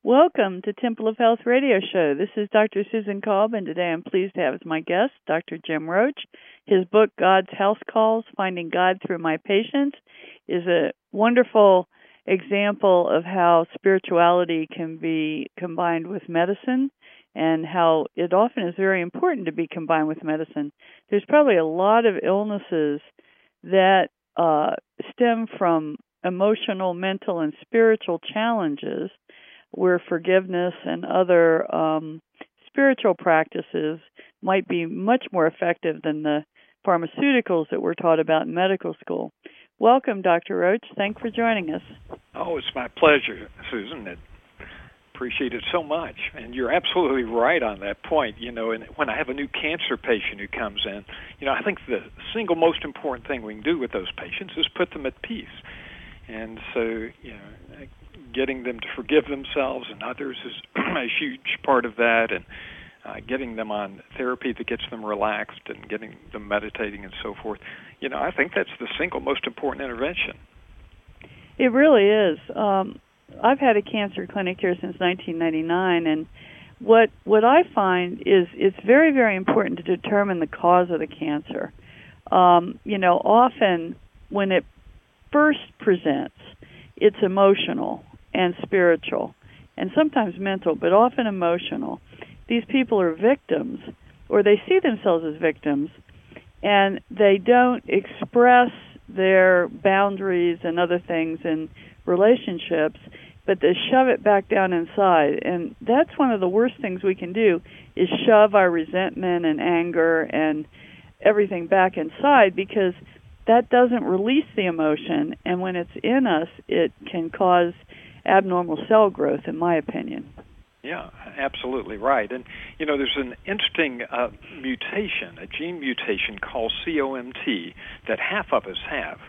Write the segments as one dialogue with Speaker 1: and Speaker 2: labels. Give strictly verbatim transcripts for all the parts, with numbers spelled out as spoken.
Speaker 1: Welcome to Temple of Health Radio Show. This is Doctor Susan Kolb, and today I'm pleased to have as my guest Doctor Jim Roach. His book, God's House Calls, Finding God Through My Patients, is a wonderful example of how spirituality can be combined with medicine and how it often is very important to be combined with medicine. There's probably a lot of illnesses that uh, stem from emotional, mental, and spiritual challenges where forgiveness and other um, spiritual practices might be much more effective than the pharmaceuticals that we're taught about in medical school. Welcome, Doctor Roach. Thanks for joining us.
Speaker 2: Oh, it's my pleasure, Susan. I appreciate it so much. And you're absolutely right on that point. You know, and when I have a new cancer patient who comes in, you know, I think the single most important thing we can do with those patients is put them at peace. And so, you know, getting them to forgive themselves and others is a huge part of that, and uh, getting them on therapy that gets them relaxed and getting them meditating and so forth. You know, I think that's the single most important intervention.
Speaker 1: It really is. Um, I've had a cancer clinic here since nineteen ninety-nine, and what what I find is it's very, very important to determine the cause of the cancer. Um, you know, often when it first presents, it's emotional and spiritual, and sometimes mental, but often emotional. These people are victims, or they see themselves as victims, and they don't express their boundaries and other things in relationships, but they shove it back down inside. And that's one of the worst things we can do, is shove our resentment and anger and everything back inside, because that doesn't release the emotion, and when it's in us, it can cause abnormal cell growth, in my opinion.
Speaker 2: Yeah, absolutely right. And, you know, there's an interesting uh, mutation, a gene mutation called C O M T that half of us have.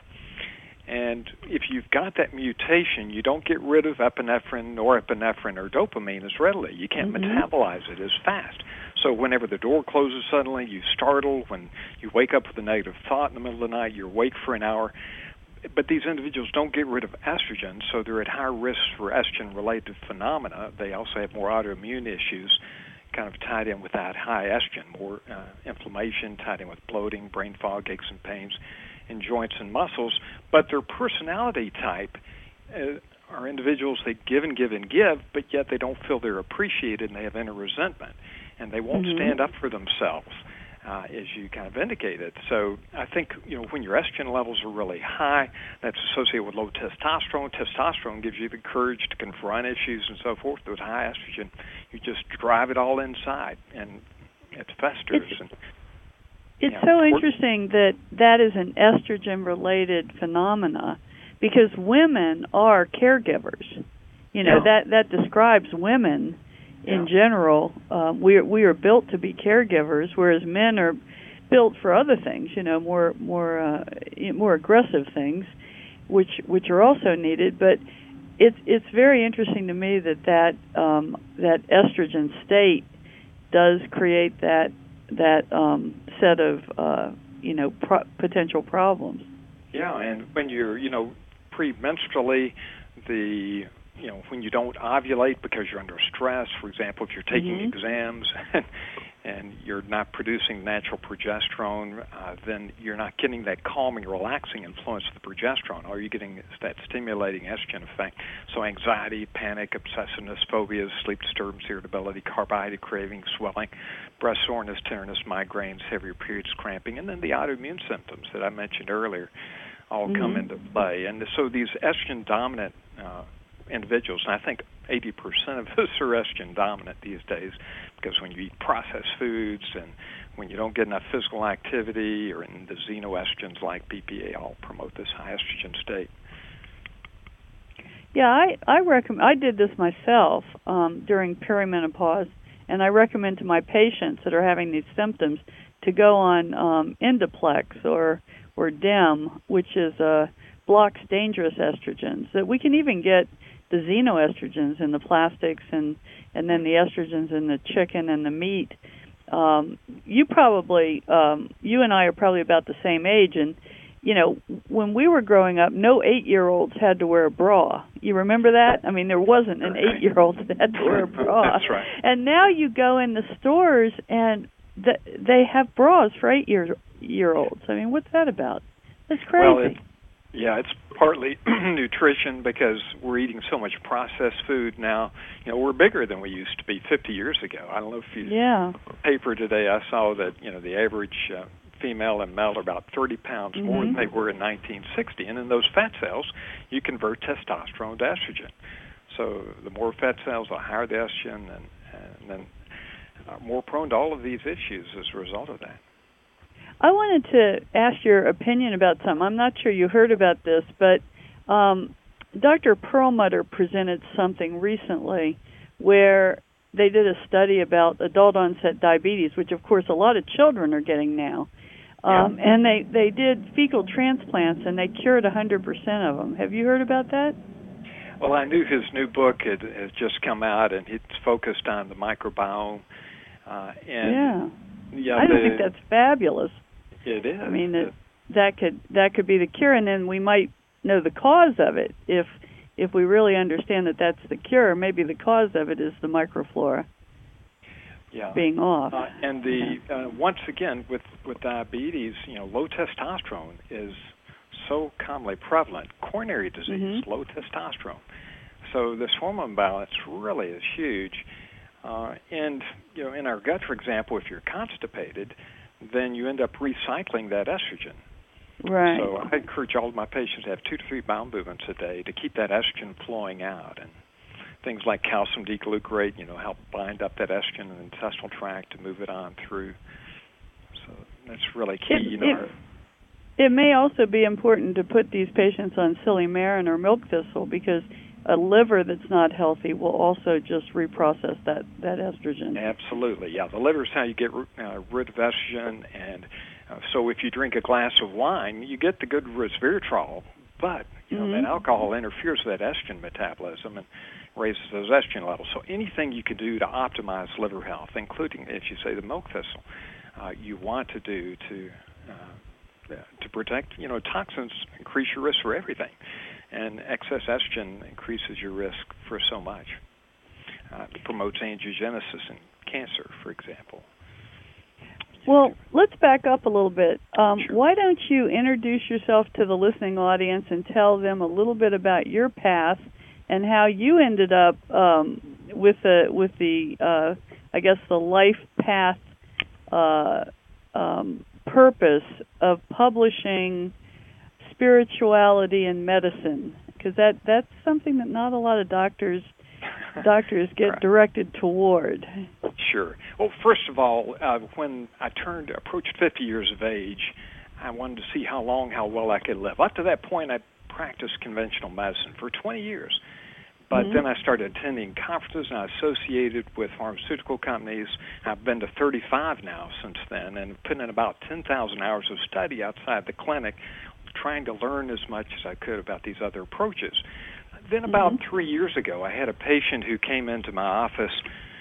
Speaker 2: And if you've got that mutation, you don't get rid of epinephrine, norepinephrine, or dopamine as readily. You can't mm-hmm. metabolize it as fast. So whenever the door closes suddenly, you startle. When you wake up with a negative thought in the middle of the night, you're awake for an hour. But these individuals don't get rid of estrogen, so they're at higher risk for estrogen-related phenomena. They also have more autoimmune issues kind of tied in with that high estrogen, more uh, inflammation tied in with bloating, brain fog, aches and pains in joints and muscles. But their personality type uh, are individuals that give and give and give, but yet they don't feel they're appreciated, and they have inner resentment, and they won't mm-hmm. stand up for themselves. Uh, as you kind of indicated. So I think, you know, when your estrogen levels are really high, that's associated with low testosterone. Testosterone gives you the courage to confront issues and so forth. With high estrogen, you just drive it all inside, and it festers.
Speaker 1: It's,
Speaker 2: and,
Speaker 1: it's
Speaker 2: you know,
Speaker 1: so interesting that that is an estrogen-related phenomena, because women are caregivers. You know,
Speaker 2: yeah.
Speaker 1: that, that describes women. In
Speaker 2: yeah.
Speaker 1: general, uh, we are, we are built to be caregivers, whereas men are built for other things, you know, more more uh, more aggressive things, which which are also needed. But it's it's very interesting to me that that um, that estrogen state does create that that um, set of uh, you know pro- potential problems.
Speaker 2: Yeah, and when you're you know premenstrually, the you know, when you don't ovulate because you're under stress, for example, if you're taking mm-hmm. exams and, and you're not producing natural progesterone, uh, then you're not getting that calming, relaxing influence of the progesterone. All you're getting is that stimulating estrogen effect. So anxiety, panic, obsessiveness, phobias, sleep disturbance, irritability, carbohydrate craving, swelling, breast soreness, tenderness, migraines, heavier periods, cramping, and then the autoimmune symptoms that I mentioned earlier all mm-hmm. come into play. And so these estrogen-dominant uh, individuals, and I think eighty percent of us are estrogen dominant these days, because when you eat processed foods and when you don't get enough physical activity, or in the xenoestrogens like B P A all promote this high estrogen state.
Speaker 1: Yeah, I I recommend. I did this myself um, during perimenopause, and I recommend to my patients that are having these symptoms to go on um, Indaplex or or D E M, which is uh, blocks dangerous estrogens. That we can even get the xenoestrogens in the plastics and, and then the estrogens in the chicken and the meat. Um, you probably, um, you and I are probably about the same age, and you know, when we were growing up, no eight-year-olds had to wear a bra. You remember that? I mean, there wasn't an eight-year-old that had to wear a bra.
Speaker 2: That's right.
Speaker 1: And now you go in the stores and th- they have bras for eight-year-olds. I mean, what's that about? That's crazy.
Speaker 2: Well, it, yeah, it's partly nutrition because we're eating so much processed food now. You know, we're bigger than we used to be fifty years ago. I don't know if you
Speaker 1: yeah.
Speaker 2: paper today, I saw that, you know, the average uh, female and male are about thirty pounds
Speaker 1: mm-hmm.
Speaker 2: more than they were in nineteen sixty. And in those fat cells, you convert testosterone to estrogen. So the more fat cells, the higher the estrogen, and, and then uh, more prone to all of these issues as a result of that.
Speaker 1: I wanted to ask your opinion about something. I'm not sure you heard about this, but um, Doctor Perlmutter presented something recently where they did a study about adult-onset diabetes, which, of course, a lot of children are getting now. Um,
Speaker 2: yeah.
Speaker 1: And they, they did fecal transplants, and they cured one hundred percent of them. Have you heard about that?
Speaker 2: Well, I knew his new book had, had just come out, and it's focused on the microbiome. Uh, and
Speaker 1: yeah.
Speaker 2: yeah,
Speaker 1: I
Speaker 2: the,
Speaker 1: think that's fabulous.
Speaker 2: It is.
Speaker 1: I mean, it, that could that could be the cure, and then we might know the cause of it if if we really understand that that's the cure. Maybe the cause of it is the microflora
Speaker 2: yeah.
Speaker 1: being off.
Speaker 2: Uh, and the uh, once again with with diabetes, you know, low testosterone is so commonly prevalent. Coronary disease,
Speaker 1: mm-hmm.
Speaker 2: low testosterone. So this hormone balance really is huge. Uh, and you know, in our gut, for example, if you're constipated, then you end up recycling that estrogen.
Speaker 1: Right.
Speaker 2: So I encourage all of my patients to have two to three bowel movements a day to keep that estrogen flowing out. And things like calcium D-glucarate, you know, help bind up that estrogen in the intestinal tract to move it on through. So that's really key.
Speaker 1: It,
Speaker 2: you know.
Speaker 1: It, it may also be important to put these patients on silymarin or milk thistle because a liver that's not healthy will also just reprocess that, that estrogen.
Speaker 2: Absolutely, yeah. The liver is how you get uh, rid of estrogen, and uh, so if you drink a glass of wine, you get the good resveratrol, but you know
Speaker 1: mm-hmm.
Speaker 2: that alcohol interferes with that estrogen metabolism and raises those estrogen levels. So anything you can do to optimize liver health, including, as you say, the milk thistle, uh, you want to do to uh, to protect. You know, toxins increase your risk for everything. And excess estrogen increases your risk for so much. Uh, it promotes angiogenesis in cancer, for example.
Speaker 1: Well, let's back up a little bit. Um,
Speaker 2: sure.
Speaker 1: Why don't you introduce yourself to the listening audience and tell them a little bit about your path and how you ended up um, with the with the uh, I guess the life path uh, um, purpose of publishing spirituality and medicine, because that that's something that not a lot of doctors doctors get
Speaker 2: right.
Speaker 1: directed toward.
Speaker 2: Sure. Well, first of all, uh, when I turned approached fifty years of age, I wanted to see how long, how well I could live. Up to that point, I practiced conventional medicine for twenty years. But
Speaker 1: mm-hmm.
Speaker 2: then I started attending conferences, and I associated with pharmaceutical companies. I've been to thirty-five now since then, and put in about ten thousand hours of study outside the clinic, trying to learn as much as I could about these other approaches. Then about
Speaker 1: mm-hmm.
Speaker 2: three years ago, I had a patient who came into my office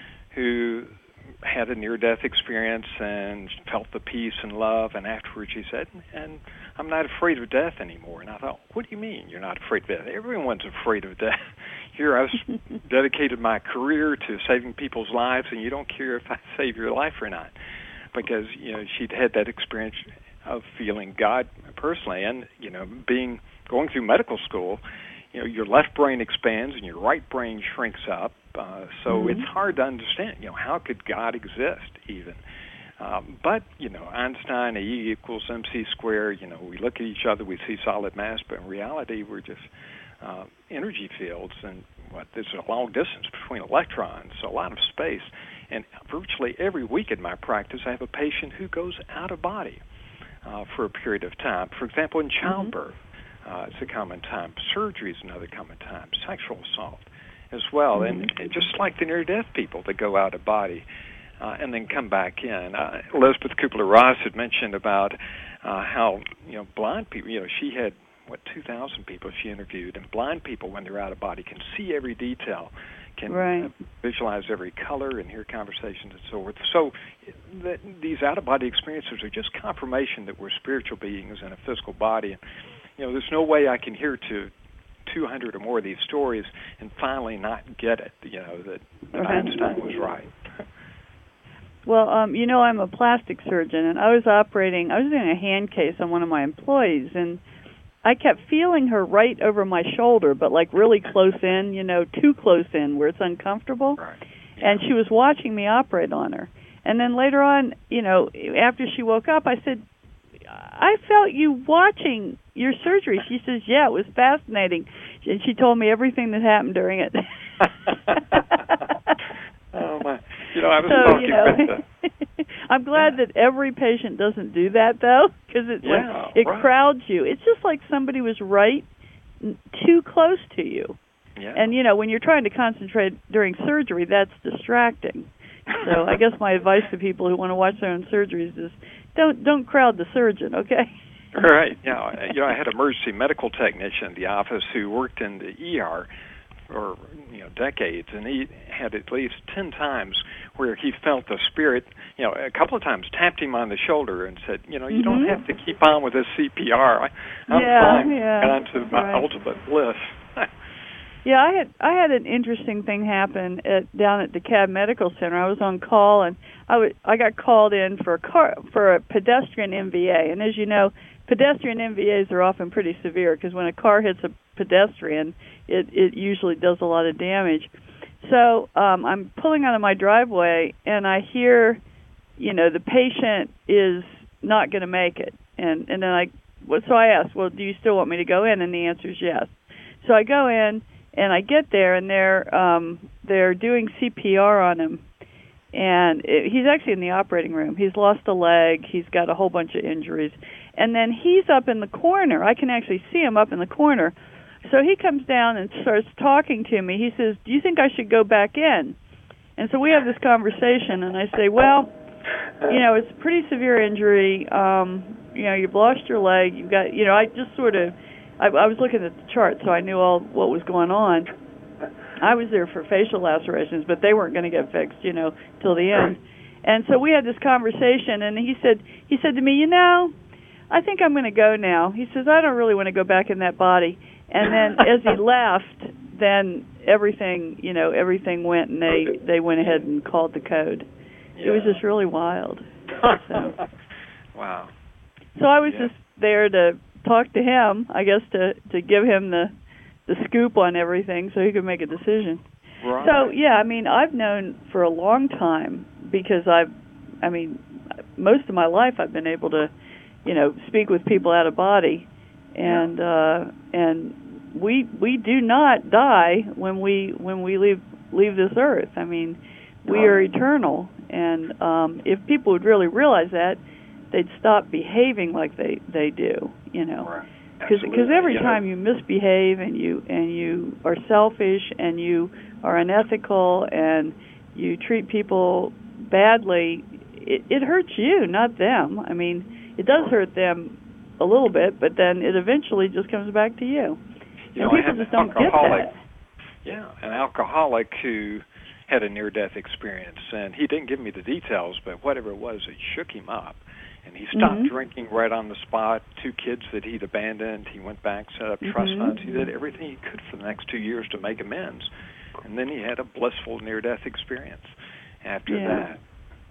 Speaker 2: who had a near-death experience and felt the peace and love, and afterwards she said, and I'm not afraid of death anymore. And I thought, what do you mean you're not afraid of death? Everyone's afraid of death. Here I was dedicated my career to saving people's lives, and you don't care if I save your life or not, because, you know, she'd had that experience of feeling God personally, and, you know, being going through medical school, you know, your left brain expands and your right brain shrinks up. Uh, so
Speaker 1: mm-hmm.
Speaker 2: it's hard to understand, you know, how could God exist even? Um, but, you know, Einstein, E equals mc squared, you know, we look at each other, we see solid mass, but in reality we're just uh, energy fields, and what there's a long distance between electrons, so a lot of space. And virtually every week in my practice I have a patient who goes out of body uh, for a period of time. For example, in childbirth. Mm-hmm. Uh, it's a common time. Surgery is another common time. Sexual assault as well. Mm-hmm. And, and just like the near-death people that go out of body uh, and then come back in. Uh, Elizabeth Kubler-Ross had mentioned about uh, how, you know, blind people, you know, she had what, two thousand people she interviewed, and blind people, when they're out of body, can see every detail, can
Speaker 1: right.
Speaker 2: uh, visualize every color and hear conversations and so forth. So that these out-of-body experiences are just confirmation that we're spiritual beings in a physical body. And, you know, there's no way I can hear to two hundred or more of these stories and finally not get it, you know, that, that
Speaker 1: right.
Speaker 2: Einstein was right.
Speaker 1: Well, um, you know, I'm a plastic surgeon, and I was operating, I was doing a hand case on one of my employees, and I kept feeling her right over my shoulder, but like really close in, you know, too close in where it's uncomfortable.
Speaker 2: Right. Yeah.
Speaker 1: And she was watching me operate on her. And then later on, you know, after she woke up, I said, I felt you watching your surgery. She says, yeah, it was fascinating. And she told me everything that happened during it.
Speaker 2: Oh, my. You know, I was
Speaker 1: so,
Speaker 2: talking
Speaker 1: you know,
Speaker 2: with the...
Speaker 1: I'm glad
Speaker 2: yeah.
Speaker 1: that every patient doesn't do that, though, because it,
Speaker 2: yeah,
Speaker 1: it
Speaker 2: right.
Speaker 1: crowds you. It's just like somebody was right too close to you.
Speaker 2: Yeah.
Speaker 1: And, you know, when you're trying to concentrate during surgery, that's distracting. So I guess my advice to people who want to watch their own surgeries is don't don't crowd the surgeon, okay?
Speaker 2: Right. Yeah. You know, I had an emergency medical technician in the office who worked in the E R for, you know, decades, and he had at least ten times where he felt the spirit, you know, a couple of times tapped him on the shoulder and said, you know, you
Speaker 1: mm-hmm.
Speaker 2: don't have to keep on with this C P R. I, I'm
Speaker 1: yeah,
Speaker 2: fine.
Speaker 1: Yeah.
Speaker 2: Got on to my
Speaker 1: right.
Speaker 2: ultimate bliss.
Speaker 1: Yeah, I had I had an interesting thing happen at down at DeKalb Medical Center. I was on call, and I w- I got called in for a car for a pedestrian M V A. And as you know, pedestrian M V As are often pretty severe because when a car hits a pedestrian, it it usually does a lot of damage. So um, I'm pulling out of my driveway, and I hear, you know, the patient is not going to make it, and and then I well, so I asked, well, do you still want me to go in? And the answer is yes. So I go in. And I get there, and they're um, they're doing C P R on him, and it, he's actually in the operating room. He's lost a leg. He's got a whole bunch of injuries, and then he's up in the corner. I can actually see him up in the corner. So he comes down and starts talking to me. He says, "Do you think I should go back in?" And so we have this conversation, and I say, "Well, you know, it's a pretty severe injury. Um, you know, you've lost your leg. You've got, you know, I just sort of." I, I was looking at the chart, so I knew all what was going on. I was there for facial lacerations, but they weren't going to get fixed, you know, till the end. And so we had this conversation, and he said, he said to me, you know, I think I'm going to go now. He says, I don't really want to go back in that body. And then as he left, then everything, you know, everything went, and they, they went ahead and called the code. Yeah. It was just really wild. So.
Speaker 2: Wow.
Speaker 1: So I was
Speaker 2: yeah.
Speaker 1: just there to talk to him, I guess, to, to give him the the scoop on everything so he could make a decision.
Speaker 2: Right.
Speaker 1: So, yeah, I mean, I've known for a long time because I've, I mean, most of my life I've been able to, you know, speak with people out of body, and uh, and we we do not die when we when we leave leave this earth. I mean, we are eternal, and um, if people would really realize that, they'd stop behaving like they, they do, you know, because
Speaker 2: right.
Speaker 1: every
Speaker 2: yeah.
Speaker 1: time you misbehave and you and you are selfish and you are unethical and you treat people badly, it, it hurts you, not them. I mean, it does hurt them a little bit, but then it eventually just comes back to you.
Speaker 2: You
Speaker 1: and
Speaker 2: know,
Speaker 1: people
Speaker 2: I
Speaker 1: just don't get that.
Speaker 2: Yeah, an alcoholic who had a near-death experience, and he didn't give me the details, but whatever it was, it shook him up. And he stopped
Speaker 1: mm-hmm.
Speaker 2: drinking right on the spot. Two kids that he'd abandoned, he went back, set up
Speaker 1: mm-hmm.
Speaker 2: trust funds. He did everything he could for the next two years to make amends. And then he had a blissful near-death experience after
Speaker 1: yeah.
Speaker 2: that.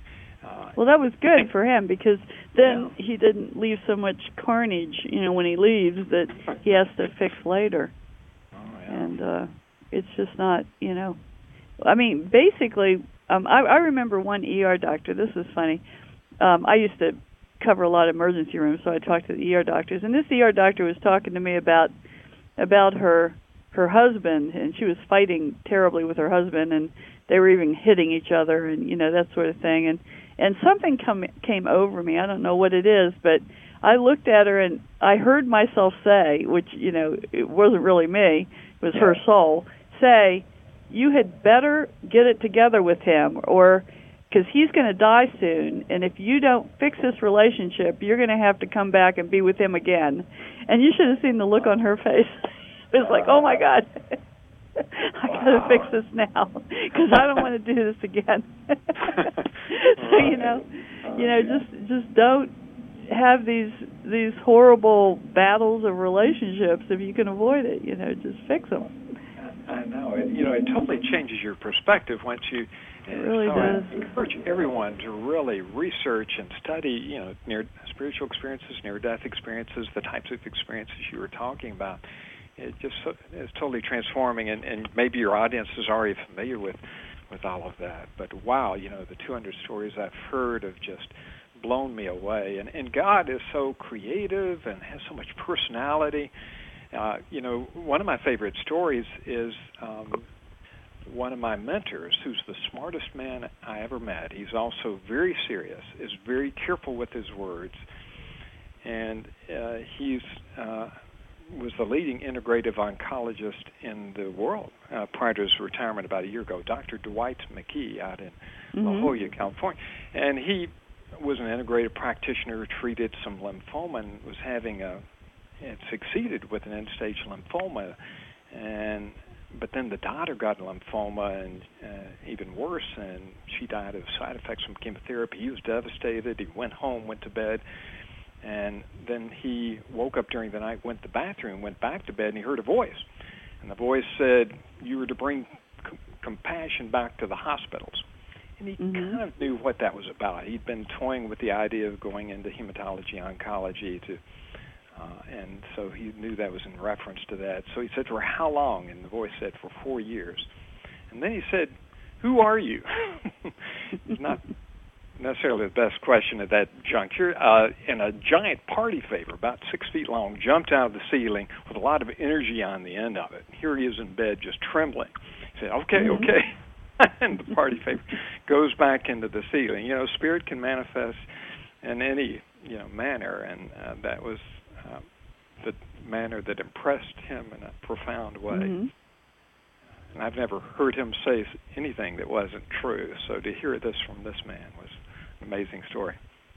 Speaker 2: Uh,
Speaker 1: well, that was good for him because then
Speaker 2: yeah.
Speaker 1: he didn't leave so much carnage, you know, when he leaves that he has to fix later.
Speaker 2: Oh, yeah.
Speaker 1: And uh, it's just not, you know. I mean, basically, um, I, I remember one E R doctor. This is funny. Um, I used to cover a lot of emergency rooms, so I talked to the E R doctors. And this E R doctor was talking to me about about her her husband, and she was fighting terribly with her husband, and they were even hitting each other, and you know that sort of thing. And and something come came over me. I don't know what it is, but I looked at her and I heard myself say, which you know it wasn't really me, it was
Speaker 2: yeah.
Speaker 1: her soul, say, "You had better get it together with him, or because he's going to die soon, and if you don't fix this relationship, you're going to have to come back and be with him again. And you should have seen the look on her face. It was like, oh my God, I got to fix this now because I don't want to do this again. So you know, you know, just just don't have these these horrible battles of relationships if you can avoid it. You know, just fix them.
Speaker 2: I know. It, you know, it totally changes your perspective once you.
Speaker 1: It really
Speaker 2: so
Speaker 1: does.
Speaker 2: I encourage everyone to really research and study, you know, near spiritual experiences, near-death experiences, the types of experiences you were talking about. It just is totally transforming, and, and maybe your audience is already familiar with, with all of that. But wow, you know, the two hundred stories I've heard have just blown me away. And, and God is so creative and has so much personality. Uh, you know, one of my favorite stories is um, one of my mentors, who's the smartest man I ever met. He's also very serious, is very careful with his words, and uh, he's uh, was the leading integrative oncologist in the world uh, prior to his retirement about a year ago, Doctor Dwight McKee out in mm-hmm. La Jolla, California. And he was an integrative practitioner, treated some lymphoma, and was having a, had succeeded with an end-stage lymphoma. And but then the daughter got lymphoma, and uh, even worse, and she died of side effects from chemotherapy. He was devastated. He went home, went to bed. And then he woke up during the night, went to the bathroom, went back to bed, and he heard a voice. And the voice said, you were to bring c- compassion back to the hospitals. And he mm-hmm. kind of knew what that was about. He'd been toying with the idea of going into hematology oncology, to, uh, and so he knew that was in reference to that. So he said, for how long? And the voice said, for four years. And then he said, who are you? It's not necessarily the best question at that juncture. Uh, and a giant party favor, about six feet long, jumped out of the ceiling with a lot of energy on the end of it. Here he is in bed, just trembling. He said, okay, mm-hmm. okay. And the party favor goes back into the ceiling. You know, spirit can manifest in any, you know, manner, and uh, that was uh, the manner that impressed him in a profound way. Mm-hmm. And I've never heard him say anything that wasn't true. So to hear this from this man was amazing story.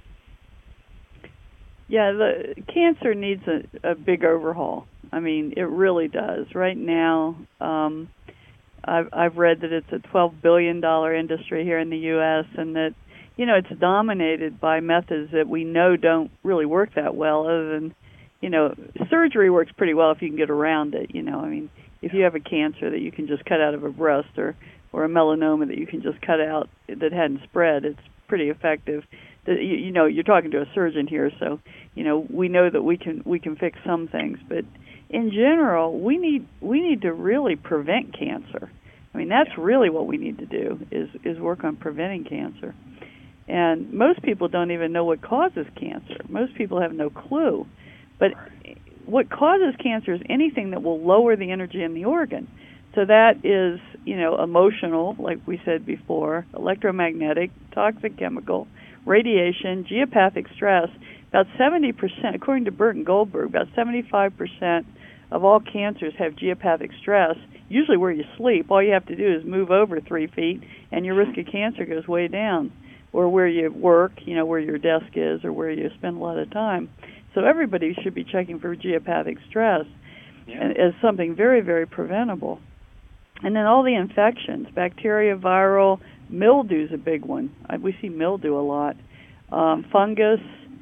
Speaker 1: Yeah, the cancer needs a, a big overhaul. I mean, it really does. Right now, um, I've, I've read that it's a twelve billion dollars industry here in the U S, and that, you know, it's dominated by methods that we know don't really work that well, other than, you know, surgery works pretty well if you can get around it, you know. I mean, if you have a cancer that you can just cut out of a breast, or, or a melanoma that you can just cut out that hadn't spread, it's pretty effective. The, you, you know, you're talking to a surgeon here, so you know we know that we can we can fix some things, but in general, we need we need to really prevent cancer. I mean, that's really what we need to do is is work on preventing cancer. And most people don't even know what causes cancer. Most people have no clue. But what causes cancer is anything that will lower the energy in the organ. So that is, you know, emotional, like we said before, electromagnetic, toxic chemical, radiation, geopathic stress. About seventy percent, according to Burton Goldberg, about seventy-five percent of all cancers have geopathic stress, usually where you sleep. All you have to do is move over three feet, and your risk of cancer goes way down. Or where you work, you know, where your desk is, or where you spend a lot of time. So everybody should be checking for geopathic stress yeah. as something very, very preventable. And then all the infections, bacteria, viral, mildew is a big one. We see mildew a lot. Um, fungus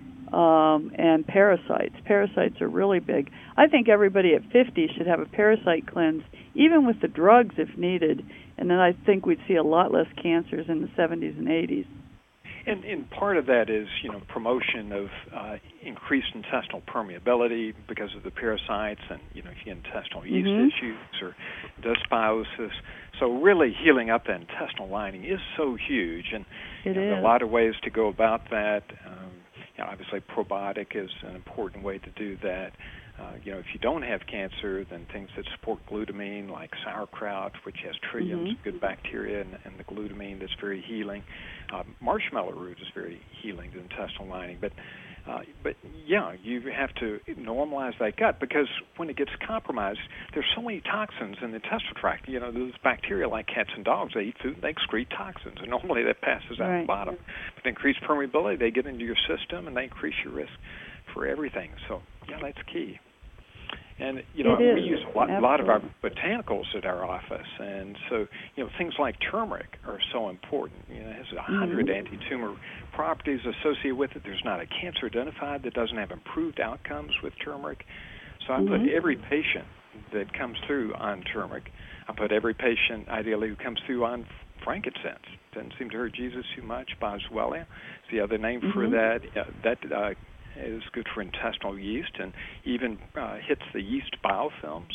Speaker 1: um, and parasites. Parasites are really big. I think everybody at fifty should have a parasite cleanse, even with the drugs if needed. And then I think we'd see a lot less cancers in the seventies and eighties.
Speaker 2: And, and part of that is, you know, promotion of uh, increased intestinal permeability because of the parasites, and, you know, if you get intestinal yeast mm-hmm. issues or dysbiosis. So really healing up that intestinal lining is so huge, and you know, there are a lot of ways to go about that. Um, you know, obviously, probiotic is an important way to do that. Uh, you know, if you don't have cancer, then things that support glutamine, like sauerkraut, which has trillions mm-hmm. of good bacteria, and, and the glutamine that's very healing. Uh, marshmallow root is very healing to the intestinal lining. But Uh, but yeah, you have to normalize that gut, because when it gets compromised, there's so many toxins in the intestinal tract. You know, those bacteria, like cats and dogs, they eat food and they excrete toxins, and normally that passes out
Speaker 1: right.
Speaker 2: the bottom. But the increased permeability, they get into your system and they increase your risk for everything. So yeah, that's key. And, you know,
Speaker 1: it
Speaker 2: we
Speaker 1: is.
Speaker 2: use a lot,
Speaker 1: Absolutely.
Speaker 2: lot of our botanicals at our office. And so, you know, things like turmeric are so important. You know, it has a hundred
Speaker 1: mm-hmm.
Speaker 2: anti-tumor properties associated with it. There's not a cancer identified that doesn't have improved outcomes with turmeric. So I
Speaker 1: mm-hmm.
Speaker 2: put every patient that comes through on turmeric. I put every patient, ideally, who comes through on frankincense. Doesn't seem to hurt Jesus too much. Boswellia is the other name
Speaker 1: mm-hmm.
Speaker 2: for that. Uh, that uh, is good for intestinal yeast and even uh, hits the yeast biofilms.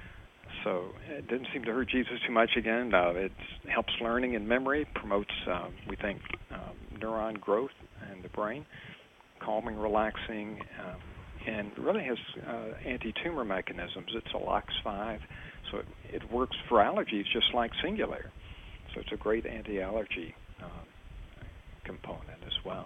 Speaker 2: So it didn't seem to hurt Jesus too much again. Uh, it helps learning and memory, promotes, uh, we think, um, neuron growth in the brain, calming, relaxing, um, and really has uh, anti-tumor mechanisms. It's a L O X five, so it, it works for allergies just like Singulair. So it's a great anti-allergy uh, component as well.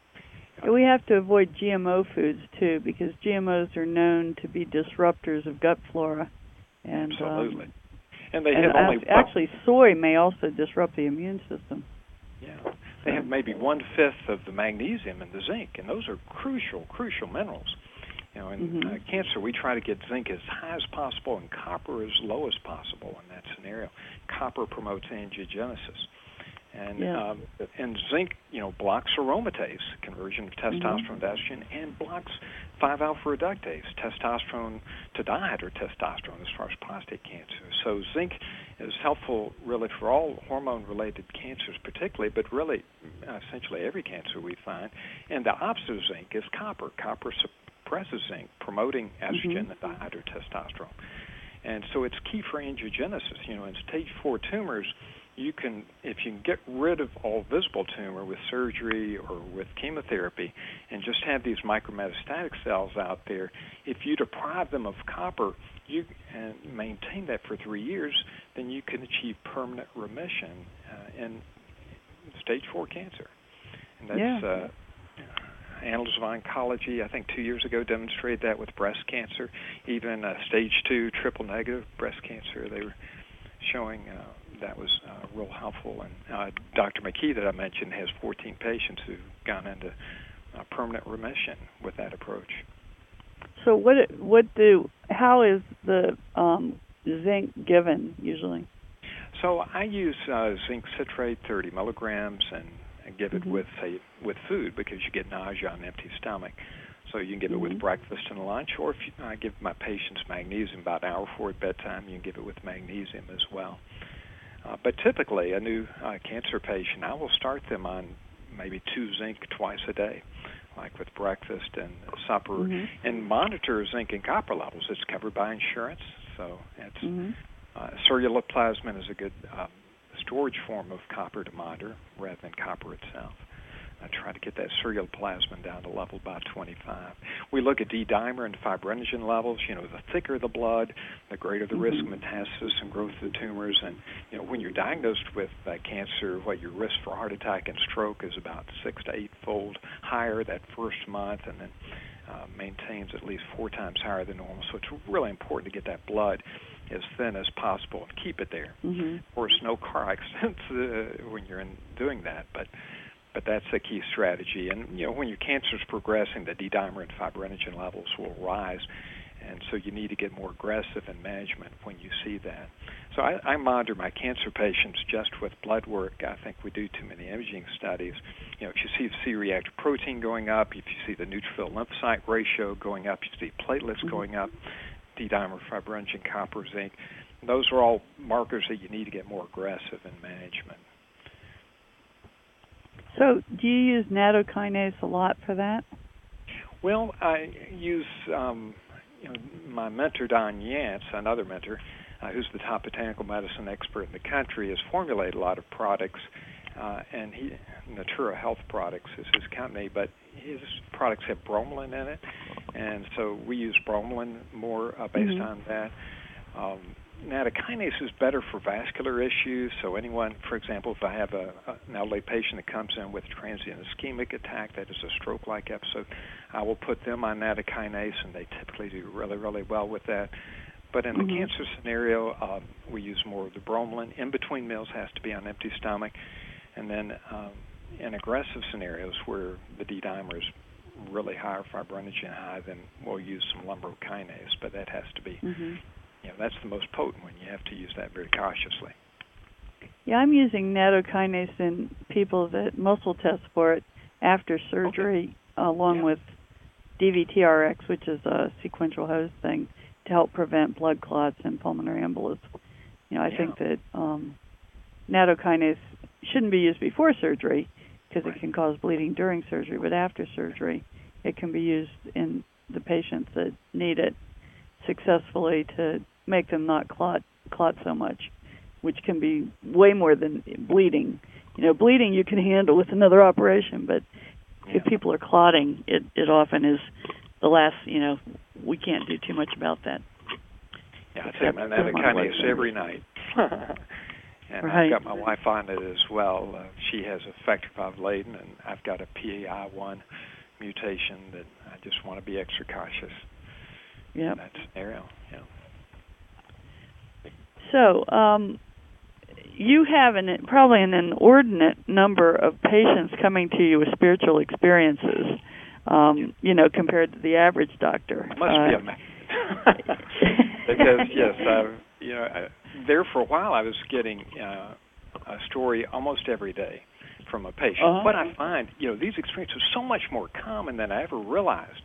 Speaker 1: We have to avoid G M O foods, too, because G M Os are known to be disruptors of gut flora. And,
Speaker 2: Absolutely.
Speaker 1: Um,
Speaker 2: and they
Speaker 1: and
Speaker 2: have only...
Speaker 1: Actually, soy may also disrupt the immune system.
Speaker 2: Yeah. They have maybe one-fifth of the magnesium and the zinc, and those are crucial, crucial minerals. You know, in
Speaker 1: mm-hmm.
Speaker 2: uh, cancer, we try to get zinc as high as possible and copper as low as possible in that scenario. Copper promotes angiogenesis. And
Speaker 1: yeah.
Speaker 2: um, and zinc, you know, blocks aromatase, conversion of testosterone
Speaker 1: mm-hmm.
Speaker 2: to estrogen, and blocks five alpha reductase, testosterone to dihydrotestosterone as far as prostate cancer. So zinc is helpful really for all hormone-related cancers particularly, but really uh, essentially every cancer we find. And the opposite of zinc is copper. Copper suppresses zinc, promoting estrogen
Speaker 1: mm-hmm.
Speaker 2: and dihydrotestosterone. And so it's key for angiogenesis. You know, in stage four tumors, you can, if you can get rid of all visible tumor with surgery or with chemotherapy and just have these micrometastatic cells out there, if you deprive them of copper you and maintain that for three years, then you can achieve permanent remission uh, in stage four cancer. And that's
Speaker 1: yeah.
Speaker 2: uh, Annals of Oncology, I think two years ago, demonstrated that with breast cancer, even uh, stage two triple negative breast cancer. They were showing uh, that was uh, real helpful. And uh, Doctor McKee that I mentioned has fourteen patients who've gone into uh, permanent remission with that approach.
Speaker 1: So what what do how is the um, zinc given usually?
Speaker 2: So I use uh, zinc citrate, thirty milligrams, and I give it mm-hmm. with say with food because you get nausea on an empty stomach. So you can give mm-hmm. it with breakfast and lunch, or if you, I give my patients magnesium about an hour before bedtime, you can give it with magnesium as well. Uh, but typically, a new uh, cancer patient, I will start them on maybe two zinc twice a day, like with breakfast and supper, mm-hmm. and monitor zinc and copper levels. It's covered by insurance, so it's mm-hmm. uh, ceruloplasmin is a good uh, storage form of copper to monitor rather than copper itself. I try to get that ceruloplasmin down to level about twenty-five. We look at D-dimer and fibrinogen levels. You know, the thicker the blood, the greater the mm-hmm. risk of metastasis and growth of the tumors. And, you know, when you're diagnosed with uh, cancer, what your risk for heart attack and stroke is about six to eight-fold higher that first month, and then uh, maintains at least four times higher than normal. So it's really important to get that blood as thin as possible and keep it there. Mm-hmm. Of course, no car accidents uh, when you're in doing that, but But that's a key strategy. And, you know, when your cancer is progressing, the D-dimer and fibrinogen levels will rise. And so you need to get more aggressive in management when you see that. So I, I monitor my cancer patients just with blood work. I think we do too many imaging studies. You know, if you see the C-reactive protein going up, if you see the neutrophil lymphocyte ratio going up, you see platelets mm-hmm. going up, D-dimer, fibrinogen, copper, zinc, those are all markers that you need to get more aggressive in management.
Speaker 1: So do you use nattokinase a lot for that?
Speaker 2: Well, I use um, you know, my mentor, Don Yance, another mentor, uh, who's the top botanical medicine expert in the country, has formulated a lot of products, uh, and he Natura Health Products is his company, but his products have bromelain in it, and so we use bromelain more uh, based mm-hmm. on that. Um, nattokinase is better for vascular issues. So anyone, for example, if I have a, a, an elderly patient that comes in with transient ischemic attack, that is a stroke-like episode, I will put them on nattokinase, and they typically do really, really well with that. But in mm-hmm. the cancer scenario, uh, we use more of the bromelain. In between meals has to be on empty stomach. And then um, in aggressive scenarios where the D-dimer is really high or fibrinogen high, then we'll use some lumbrokinase, but that has to be, mm-hmm. you know, that's the most potent one. You have to use that very cautiously.
Speaker 1: Yeah, I'm using nattokinase in people that muscle test for it after surgery, okay. along yeah. with D V T R X, which is a sequential host thing to help prevent blood clots and pulmonary embolism. You know, I yeah. think that um, nattokinase shouldn't be used before surgery because right. it can cause bleeding during surgery, but after surgery it can be used in the patients that need it successfully to make them not clot clot so much, which can be way more than bleeding. You know, bleeding you can handle with another operation, but yeah. if people are clotting, it, it often is the last, you know, we can't do too much about that.
Speaker 2: Yeah, I take my nattokinase every night. And
Speaker 1: right.
Speaker 2: I've got my wife on it as well. Uh, she has a factor V Leiden, and I've got a P A I one mutation that I just want to be extra cautious
Speaker 1: yep.
Speaker 2: in that scenario. Yeah.
Speaker 1: So um, you have an, probably an inordinate number of patients coming to you with spiritual experiences, um, yeah. you know, compared to the average doctor.
Speaker 2: Must uh, be a man. Because, yes, I've, you know, I, there for a while I was getting uh, a story almost every day from a patient.
Speaker 1: Uh-huh.
Speaker 2: What I find, you know, these experiences are so much more common than I ever realized.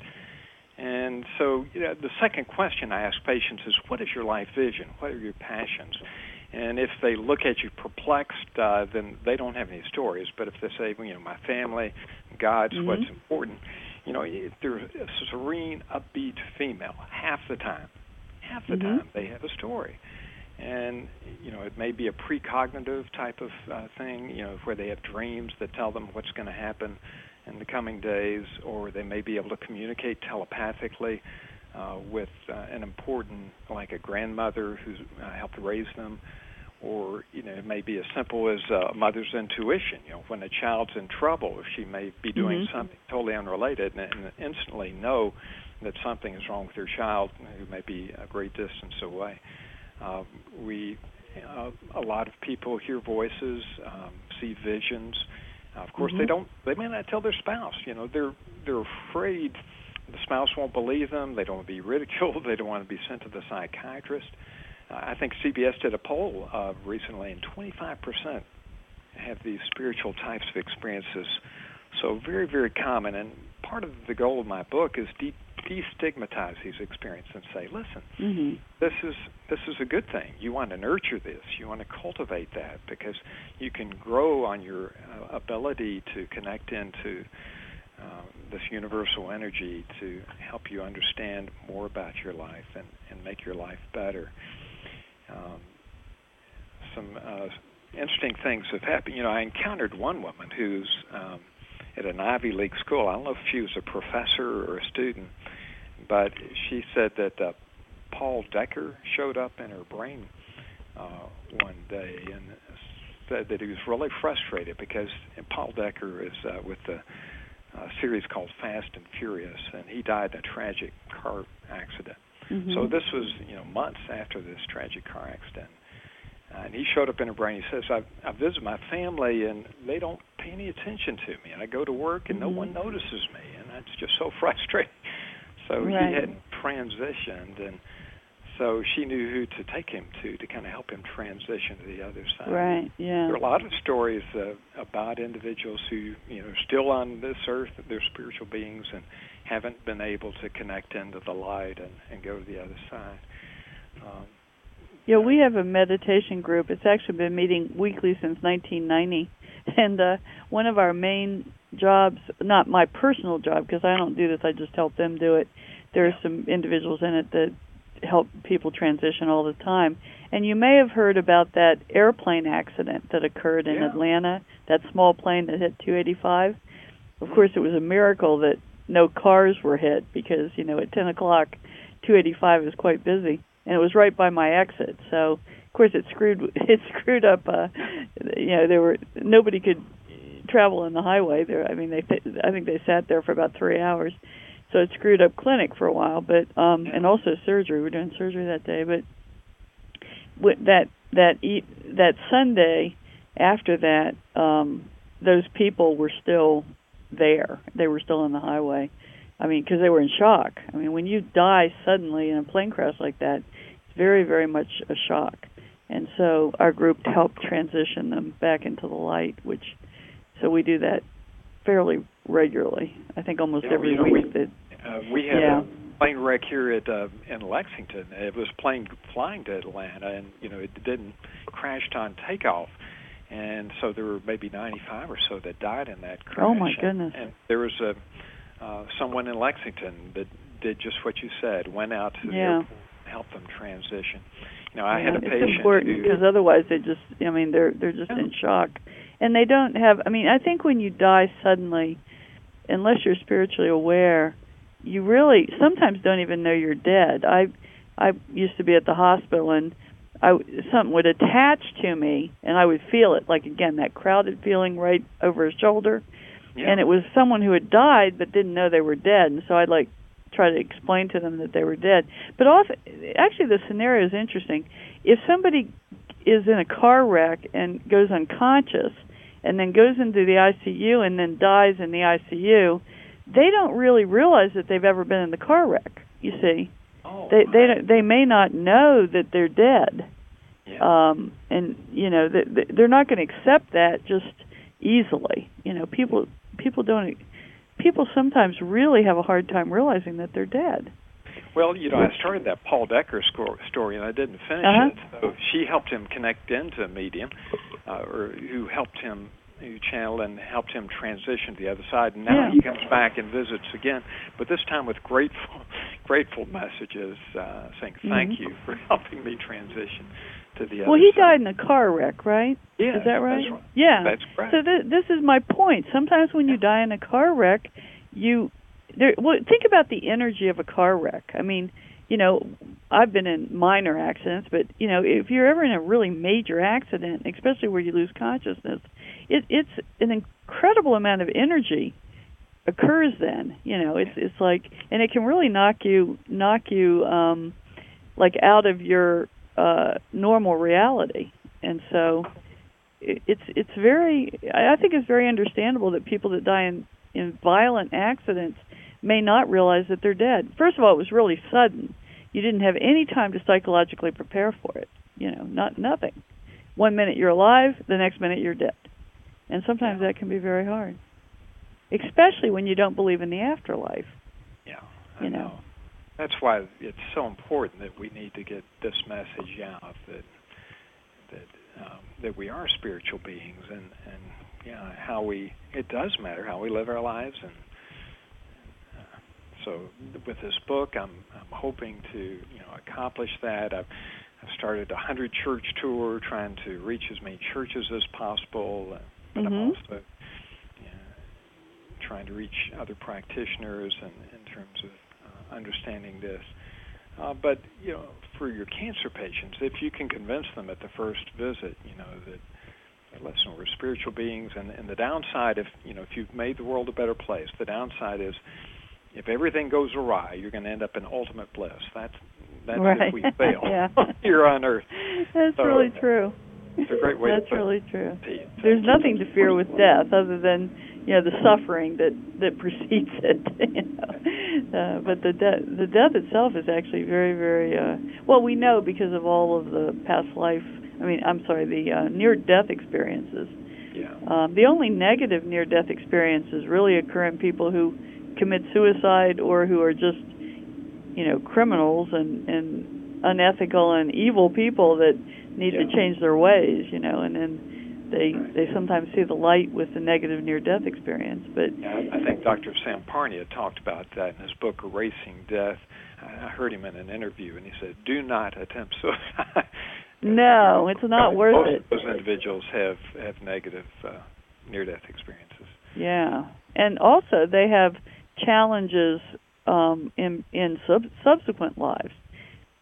Speaker 2: And so, you know, the second question I ask patients is, what is your life vision? What are your passions? And if they look at you perplexed, uh, then they don't have any stories. But if they say, well, you know, my family, God's mm-hmm. what's important, you know, they're a serene, upbeat female half the time. Half the
Speaker 1: mm-hmm.
Speaker 2: time they have a story. And, you know, it may be a precognitive type of uh, thing, you know, where they have dreams that tell them what's going to happen in the coming days, or they may be able to communicate telepathically uh, with uh, an important, like a grandmother who's uh, helped raise them, or, you know, it may be as simple as a mother's intuition. You know, when a child's in trouble, she may be doing mm-hmm. something totally unrelated and, and instantly know that something is wrong with her child who may be a great distance away. Uh, we, uh, a lot of people hear voices, um, see visions. Uh, of course, mm-hmm. they don't. They may not tell their spouse. You know, they're they're afraid the spouse won't believe them. They don't want to be ridiculed. They don't want to be sent to the psychiatrist. Uh, I think C B S did a poll uh, recently, and twenty-five percent have these spiritual types of experiences. So very, very common. And part of the goal of my book is de- destigmatize these experiences and say, listen,
Speaker 1: mm-hmm.
Speaker 2: this is this is a good thing. You want to nurture this. You want to cultivate that because you can grow on your uh, ability to connect into uh, this universal energy to help you understand more about your life and, and make your life better. Um, some uh, interesting things have happened. You know, I encountered one woman who's um, at an Ivy League school. I don't know if she was a professor or a student, but she said that uh, Paul Decker showed up in her brain uh, one day and said that he was really frustrated because Paul Decker is uh, with the uh, series called Fast and Furious, and he died in a tragic car accident.
Speaker 1: Mm-hmm.
Speaker 2: So this was, you know, months after this tragic car accident. Uh, and he showed up in her brain. He says, I, I visit my family, and they don't pay any attention to me. And I go to work, and mm-hmm. no one notices me. And that's just so frustrating. So
Speaker 1: right.
Speaker 2: he hadn't transitioned, and so she knew who to take him to to kind of help him transition to the other side.
Speaker 1: Right, yeah.
Speaker 2: There are a lot of stories uh, about individuals who, you know, are still on this earth, they're spiritual beings, and haven't been able to connect into the light and, and go to the other side. Um,
Speaker 1: Yeah, we have a meditation group. It's actually been meeting weekly since nineteen ninety. And uh, one of our main jobs, not my personal job, because I don't do this, I just help them do it. There are some individuals in it that help people transition all the time. And you may have heard about that airplane accident that occurred in
Speaker 2: yeah.
Speaker 1: Atlanta, that small plane that hit two eighty-five. Of course, it was a miracle that no cars were hit because, you know, at ten o'clock, two eighty-five is quite busy. and it was right by my exit. So of course it screwed it screwed up. Uh, you know, there were nobody could travel on the highway there. I mean, they I think they sat there for about three hours. So it screwed up clinic for a while, but um, and also surgery. We were doing surgery that day, but with that that e- that Sunday after that, um, those people were still there. They were still on the highway. I mean, because they were in shock. I mean, when you die suddenly in a plane crash like that, it's very, very much a shock. And so our group helped transition them back into the light, which so we do that fairly regularly. I think almost
Speaker 2: yeah,
Speaker 1: every
Speaker 2: you know,
Speaker 1: week.
Speaker 2: We,
Speaker 1: that
Speaker 2: uh, we had
Speaker 1: yeah.
Speaker 2: a plane wreck here at uh, in Lexington. It was a plane flying to Atlanta, and you know it didn't crash on takeoff. And so there were maybe ninety-five or so that died in that crash.
Speaker 1: Oh my goodness!
Speaker 2: And, and there was a uh, someone in Lexington that did just what you said, went out to the
Speaker 1: yeah.
Speaker 2: airport, helped them transition. You know, I
Speaker 1: yeah,
Speaker 2: had a
Speaker 1: it's
Speaker 2: patient
Speaker 1: important
Speaker 2: who,
Speaker 1: because otherwise they just, I mean, they're they're just
Speaker 2: yeah.
Speaker 1: in shock, and they don't have. I mean, I think when you die suddenly, unless you're spiritually aware, you really sometimes don't even know you're dead. I I used to be at the hospital, and I something would attach to me, and I would feel it, like again that crowded feeling right over his shoulder,
Speaker 2: yeah.
Speaker 1: and it was someone who had died but didn't know they were dead, and so I'd like try to explain to them that they were dead. But often, actually, the scenario is interesting. If somebody is in a car wreck and goes unconscious, and then goes into the I C U and then dies in the I C U, they don't really realize that they've ever been in the car wreck. You see,
Speaker 2: oh,
Speaker 1: they they don't, they may not know that they're dead,
Speaker 2: yeah.
Speaker 1: um, and you know they, they're not going to accept that just easily. You know, people people don't. People sometimes really have a hard time realizing that they're dead.
Speaker 2: Well, you know, I started that Paul Decker story, and I didn't finish
Speaker 1: uh-huh.
Speaker 2: it. So she helped him connect into a medium, uh, or who helped him, who channeled and helped him transition to the other side. And now
Speaker 1: yeah.
Speaker 2: he comes back and visits again, but this time with grateful, grateful messages uh, saying, thank
Speaker 1: mm-hmm.
Speaker 2: you for helping me transition to the other
Speaker 1: Well, he
Speaker 2: side.
Speaker 1: died in a car wreck, right?
Speaker 2: Yeah.
Speaker 1: Is that right?
Speaker 2: That's right.
Speaker 1: Yeah.
Speaker 2: That's correct.
Speaker 1: So th- this is my point. Sometimes when you die in a car wreck, you there. Well, think about the energy of a car wreck. I mean, you know, I've been in minor accidents, but you know, if you're ever in a really major accident, especially where you lose consciousness, it, it's an incredible amount of energy occurs then. You know, it's it's like, and it can really knock you knock you um, like out of your uh, normal reality, and so it, it's it's very. I think it's very understandable that people that die in in violent accidents may not realize that they're dead. First of all, it was really sudden. You didn't have any time to psychologically prepare for it. You know, not nothing. One minute you're alive, the next minute you're dead. And sometimes
Speaker 2: yeah.
Speaker 1: that can be very hard, especially when you don't believe in the afterlife.
Speaker 2: Yeah, I
Speaker 1: you know.
Speaker 2: know. That's why it's so important that we need to get this message out that that um, that we are spiritual beings, and and yeah, how we it does matter how we live our lives, and uh, so with this book, I'm I'm hoping to you know accomplish that. I've I've started a hundred church tour, trying to reach as many churches as possible, but
Speaker 1: mm-hmm.
Speaker 2: I'm also you know, trying to reach other practitioners and in terms of uh, understanding this. Uh, but you know, for your cancer patients, if you can convince them at the first visit, you know that. Listen, we're spiritual beings, and, and the downside, if you know, if you've made the world a better place, the downside is, if everything goes awry, you're going to end up in ultimate bliss. That's that's
Speaker 1: right.
Speaker 2: if we fail
Speaker 1: yeah.
Speaker 2: here on Earth.
Speaker 1: That's
Speaker 2: so,
Speaker 1: really true.
Speaker 2: It's a great way
Speaker 1: That's
Speaker 2: to put
Speaker 1: really
Speaker 2: it.
Speaker 1: true.
Speaker 2: It.
Speaker 1: There's nothing to fear with death other than you know the suffering that, that precedes it. You know, uh, but the death the death itself is actually very very uh, well. We know because of all of the past life. I mean, I'm sorry, the uh, near-death experiences.
Speaker 2: Yeah.
Speaker 1: Um, the only negative near-death experiences really occur in people who commit suicide or who are just, you know, criminals and, and unethical and evil people that need
Speaker 2: yeah.
Speaker 1: to change their ways, you know, and then they right. they sometimes see the light with the negative near-death experience. But
Speaker 2: yeah, I think Doctor Sam Parnia talked about that in his book, Erasing Death. I heard him in an interview, and he said, do not attempt suicide.
Speaker 1: No, it's not
Speaker 2: most
Speaker 1: worth
Speaker 2: most
Speaker 1: it.
Speaker 2: Of those individuals have, have negative uh, near-death experiences.
Speaker 1: Yeah, and also they have challenges um, in in sub- subsequent lives.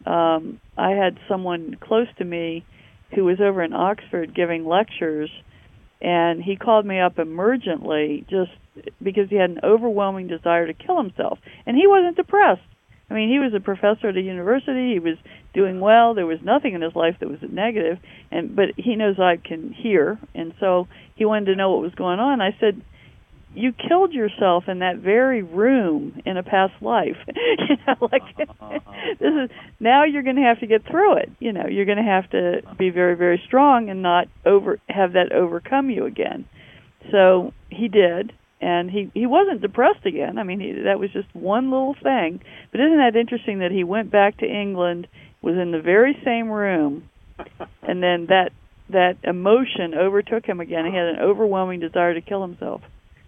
Speaker 1: um, I had someone close to me who was over in Oxford giving lectures, and he called me up emergently just because he had an overwhelming desire to kill himself. And he wasn't depressed. I mean, he was a professor at a university. He was doing well. There was nothing in his life that was negative, and but he knows I can hear, and so he wanted to know what was going on. I said, you killed yourself in that very room in a past life. you know, like this is now you're going to have to get through it. You know, you're going to have to be very, very strong and not over have that overcome you again. So he did, and he he wasn't depressed again. I mean, he, that was just one little thing. But isn't that interesting that he went back to England, was in the very same room, and then that that emotion overtook him again. He had an overwhelming desire to kill himself.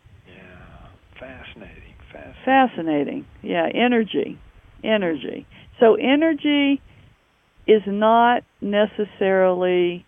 Speaker 2: Fascinating, fascinating.
Speaker 1: Fascinating, yeah, energy, energy. So energy is not necessarily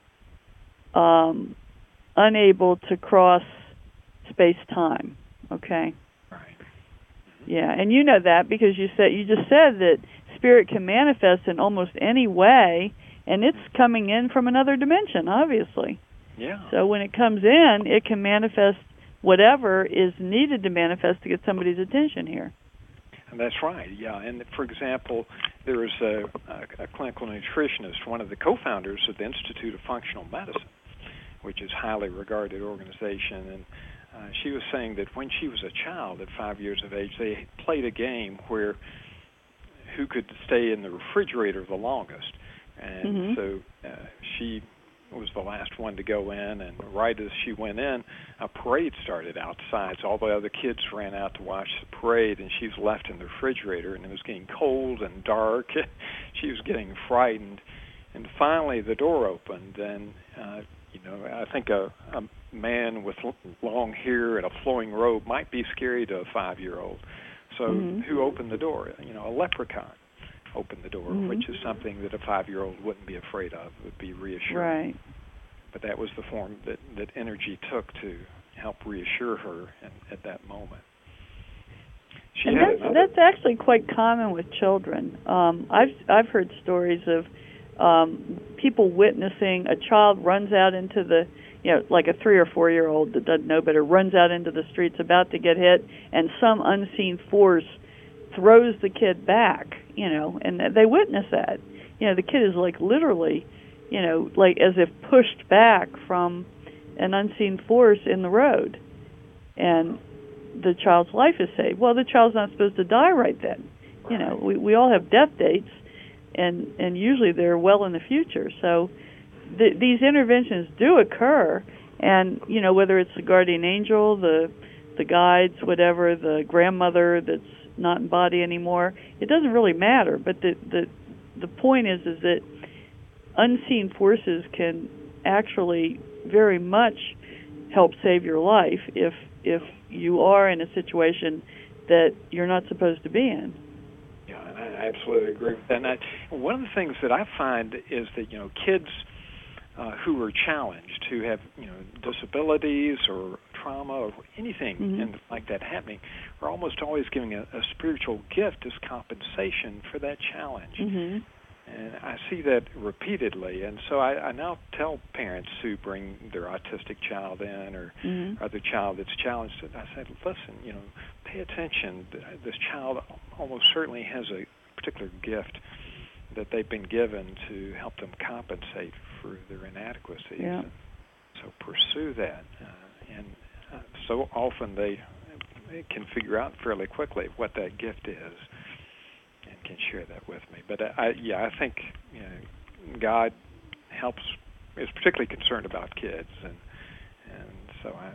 Speaker 1: um, unable to cross space-time, okay?
Speaker 2: Right.
Speaker 1: Yeah, and you know that because you said you just said that spirit can manifest in almost any way, and it's coming in from another dimension, obviously.
Speaker 2: Yeah.
Speaker 1: So when it comes in, it can manifest whatever is needed to manifest to get somebody's attention here.
Speaker 2: And that's right, yeah. And for example, there is a, a, a clinical nutritionist, one of the co-founders of the Institute of Functional Medicine, which is a highly regarded organization. And uh, she was saying that when she was a child at five years of age, they played a game where who could stay in the refrigerator the longest. And
Speaker 1: mm-hmm.
Speaker 2: so uh, she was the last one to go in, and right as she went in, a parade started outside, so all the other kids ran out to watch the parade, and she was left in the refrigerator, and it was getting cold and dark. She was getting frightened, and finally the door opened, and uh, you know, I think a, a man with long hair and a flowing robe might be scary to a five-year-old. So
Speaker 1: mm-hmm.
Speaker 2: who opened the door? You know, a leprechaun opened the door,
Speaker 1: mm-hmm.
Speaker 2: which is something that a five-year-old wouldn't be afraid of, would be reassuring.
Speaker 1: Right.
Speaker 2: But that was the form that, that energy took to help reassure her in, at that moment. She
Speaker 1: and
Speaker 2: had
Speaker 1: that's,
Speaker 2: another,
Speaker 1: that's actually quite common with children. Um, I've I've heard stories of um, people witnessing a child runs out into the, you know, like a three or four year old that doesn't know better, runs out into the streets about to get hit, and some unseen force throws the kid back, you know, and they witness that. You know, the kid is like literally, you know, like as if pushed back from an unseen force in the road, and the child's life is saved. Well, the child's not supposed to die right then. You know, we we all have death dates, and and usually they're well in the future. So th- these interventions do occur, and you know, whether it's the guardian angel, the the guides, whatever, the grandmother that's not in body anymore, it doesn't really matter. But the the the point is is that unseen forces can actually very much help save your life if if you are in a situation that you're not supposed to be in.
Speaker 2: Yeah, and I absolutely agree with that. And I, one of the things that I find is that, you know, kids uh, who are challenged, who have, you know, disabilities or trauma or anything
Speaker 1: mm-hmm.
Speaker 2: and like that happening, are almost always giving a, a spiritual gift as compensation for that challenge.
Speaker 1: Mm-hmm.
Speaker 2: And I see that repeatedly, and so I, I now tell parents who bring their autistic child in or
Speaker 1: mm-hmm.
Speaker 2: other child that's challenged, I said, listen, you know, pay attention. This child almost certainly has a particular gift that they've been given to help them compensate for their inadequacies.
Speaker 1: Yeah.
Speaker 2: And so pursue that. Uh, and uh, so often they, they can figure out fairly quickly what that gift is, and can share that with me. But I, yeah, I think, you know, God helps, is particularly concerned about kids, and and so I,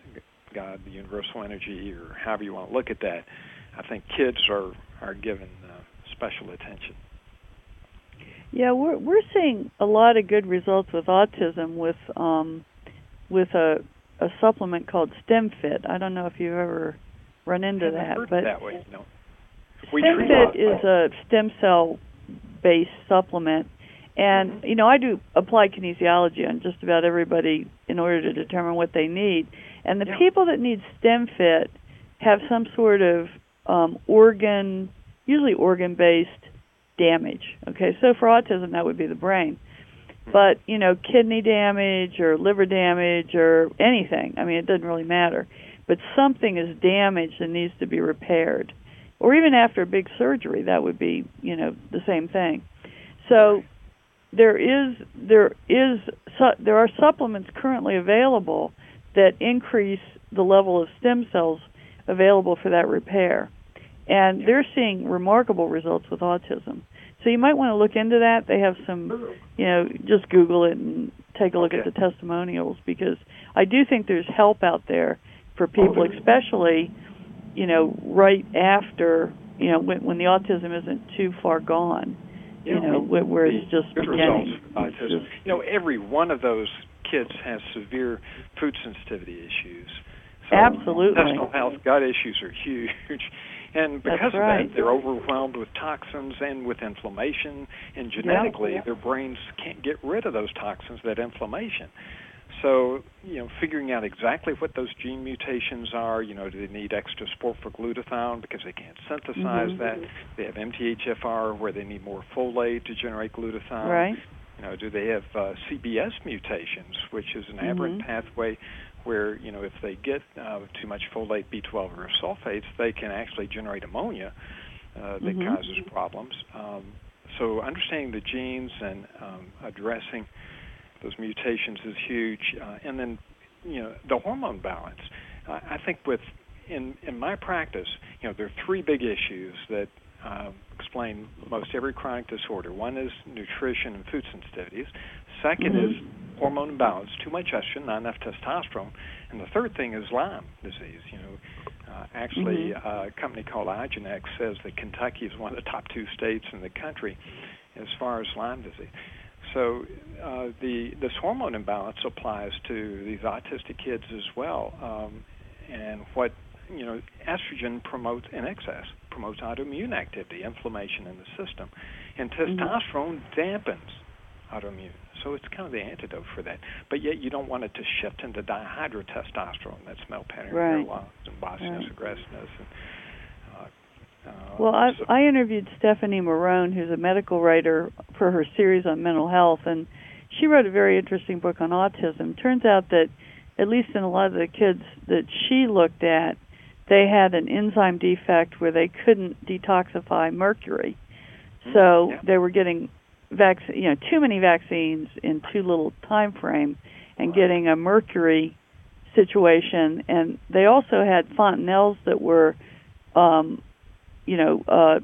Speaker 2: God, the universal energy, or however you want to look at that, I think kids are are given uh, special attention.
Speaker 1: Yeah, we're we're seeing a lot of good results with autism with um, with a a supplement called StemFit. I don't know if you've ever run into
Speaker 2: I haven't
Speaker 1: that,
Speaker 2: heard
Speaker 1: but
Speaker 2: that way, no. We
Speaker 1: StemFit is a stem cell based supplement, and
Speaker 2: mm-hmm.
Speaker 1: you know, I do applied kinesiology on just about everybody in order to determine what they need. And the
Speaker 2: yeah. people
Speaker 1: that need StemFit have some sort of um, organ, usually organ based damage. Okay, so for autism, that would be the brain. But, you know, kidney damage or liver damage or anything, I mean, it doesn't really matter. But something is damaged and needs to be repaired. Or even after a big surgery, that would be, you know, the same thing. So there is there is there are supplements currently available that increase the level of stem cells available for that repair. And they're seeing remarkable results with autism. So you might want to look into that. They have some, you know, just Google it and take a look okay. at the testimonials, because I do think there's help out there for people, especially, you know, right after, you know, when, when the autism isn't too far gone, you, you know, know, where it's just
Speaker 2: good
Speaker 1: beginning.
Speaker 2: Results autism. Just, you know, every one of those kids has severe food sensitivity issues. So
Speaker 1: absolutely.
Speaker 2: Intestinal health, gut issues are huge. And because
Speaker 1: right.
Speaker 2: of that, they're overwhelmed with toxins and with inflammation, and genetically,
Speaker 1: yep.
Speaker 2: their brains can't get rid of those toxins, that inflammation. So, you know, figuring out exactly what those gene mutations are, you know, do they need extra support for glutathione because they can't synthesize mm-hmm. that? They have M T H F R where they need more folate to generate glutathione.
Speaker 1: Right.
Speaker 2: You know, do they have uh, C B S mutations, which is an aberrant mm-hmm. pathway where, you know, if they get uh, too much folate, B twelve, or sulfates, they can actually generate ammonia uh, that
Speaker 1: mm-hmm.
Speaker 2: causes problems. Um, so understanding the genes and um, addressing those mutations is huge. Uh, and then, you know, the hormone balance. Uh, I think with, in, in my practice, you know, there are three big issues that uh, explain most every chronic disorder. One is nutrition and food sensitivities. Second mm-hmm. is hormone imbalance, too much estrogen, not enough testosterone. And the third thing is Lyme disease. You know, uh, actually, mm-hmm. uh, a company called iGeneX says that Kentucky is one of the top two states in the country as far as Lyme disease. So uh, the this hormone imbalance applies to these autistic kids as well. Um, and what, you know, estrogen promotes in excess, promotes autoimmune activity, inflammation in the system. And testosterone mm-hmm. dampens autoimmune. So it's kind of the antidote for that. But yet you don't want it to shift into dihydrotestosterone. That's male pattern
Speaker 1: right.
Speaker 2: hair loss and bossiness
Speaker 1: right.
Speaker 2: aggressiveness. And, uh, uh,
Speaker 1: well, I,
Speaker 2: so.
Speaker 1: I interviewed Stephanie Marone, who's a medical writer, for her series on mental health, and she wrote a very interesting book on autism. Turns out that, at least in a lot of the kids that she looked at, they had an enzyme defect where they couldn't detoxify mercury. Mm, so
Speaker 2: yeah.
Speaker 1: they were getting Vac- you know, too many vaccines in too little time frame, and getting a mercury situation. And they also had fontanelles that were, um, you know, uh,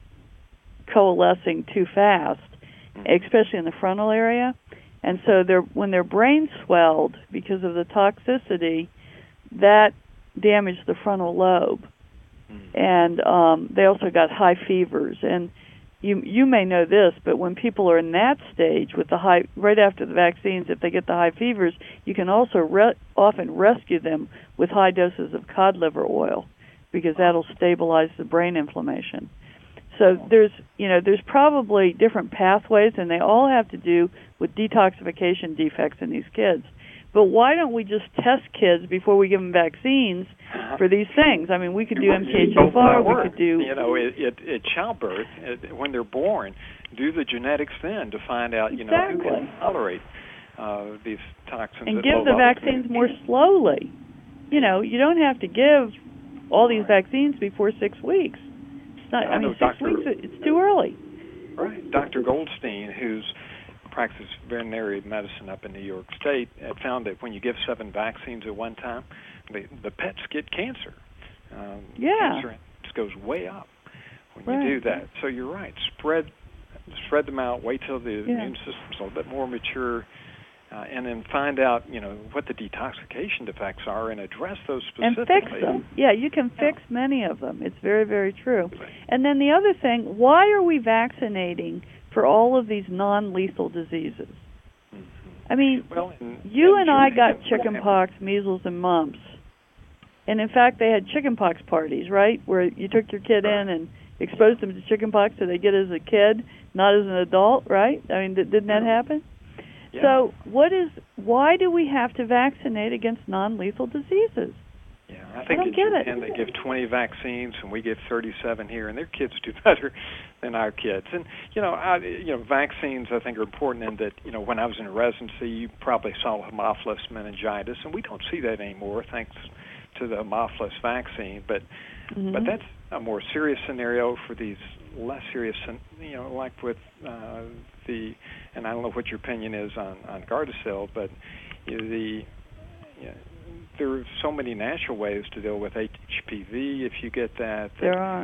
Speaker 1: coalescing too fast, especially in the frontal area. And so their when their brain swelled because of the toxicity, that damaged the frontal lobe. And um, they also got high fevers. And You you may know this, but when people are in that stage with the high, right after the vaccines, if they get the high fevers, you can also re- often rescue them with high doses of cod liver oil, because that'll stabilize the brain inflammation. So there's you know there's probably different pathways, and they all have to do with detoxification defects in these kids. But why don't we just test kids before we give them vaccines for these things? I mean, we could do M T H F R, we could do...
Speaker 2: You know, at, at, at childbirth, at, when they're born, do the genetics then to find out, you
Speaker 1: exactly.
Speaker 2: know, who can tolerate uh, these toxins.
Speaker 1: And give the vaccines more slowly. You know, you don't have to give all these vaccines before six weeks. It's not, I, I mean, six Doctor weeks, it's too early.
Speaker 2: Right. Doctor Goldstein, who's practice veterinary medicine up in New York State, had found that when you give seven vaccines at one time, the, the pets get cancer. Um,
Speaker 1: yeah.
Speaker 2: Cancer goes way up when
Speaker 1: right.
Speaker 2: you do that. So you're right. Spread spread them out. Wait till the
Speaker 1: yeah.
Speaker 2: immune system's a little bit more mature, uh, and then find out, you know, what the detoxification defects are and address those specifically.
Speaker 1: And fix them. Yeah, you can fix yeah. many of them. It's very, very true. And then the other thing, why are we vaccinating for all of these non-lethal diseases? Mm-hmm. I mean, well, in, you in and I got chickenpox, measles, and mumps. And, in fact, they had chickenpox parties, right, where you took your kid in and exposed them to chickenpox so they get it as a kid, not as an adult, right? I mean, didn't that happen?
Speaker 2: Yeah.
Speaker 1: So what is? Why do we have to vaccinate against non-lethal diseases?
Speaker 2: Yeah. I think
Speaker 1: I don't
Speaker 2: in
Speaker 1: get
Speaker 2: Japan
Speaker 1: it.
Speaker 2: they give twenty vaccines, and we give thirty-seven here, and their kids do better than our kids. And you know, I, you know, vaccines I think are important in that. You know, when I was in residency, you probably saw Haemophilus meningitis, and we don't see that anymore thanks to the Haemophilus vaccine. But
Speaker 1: Mm-hmm.
Speaker 2: but that's a more serious scenario for these less serious, you know, like with uh, the. And I don't know what your opinion is on on Gardasil, but you know, the. You know, there are so many natural ways to deal with H P V if you get that. that
Speaker 1: There are.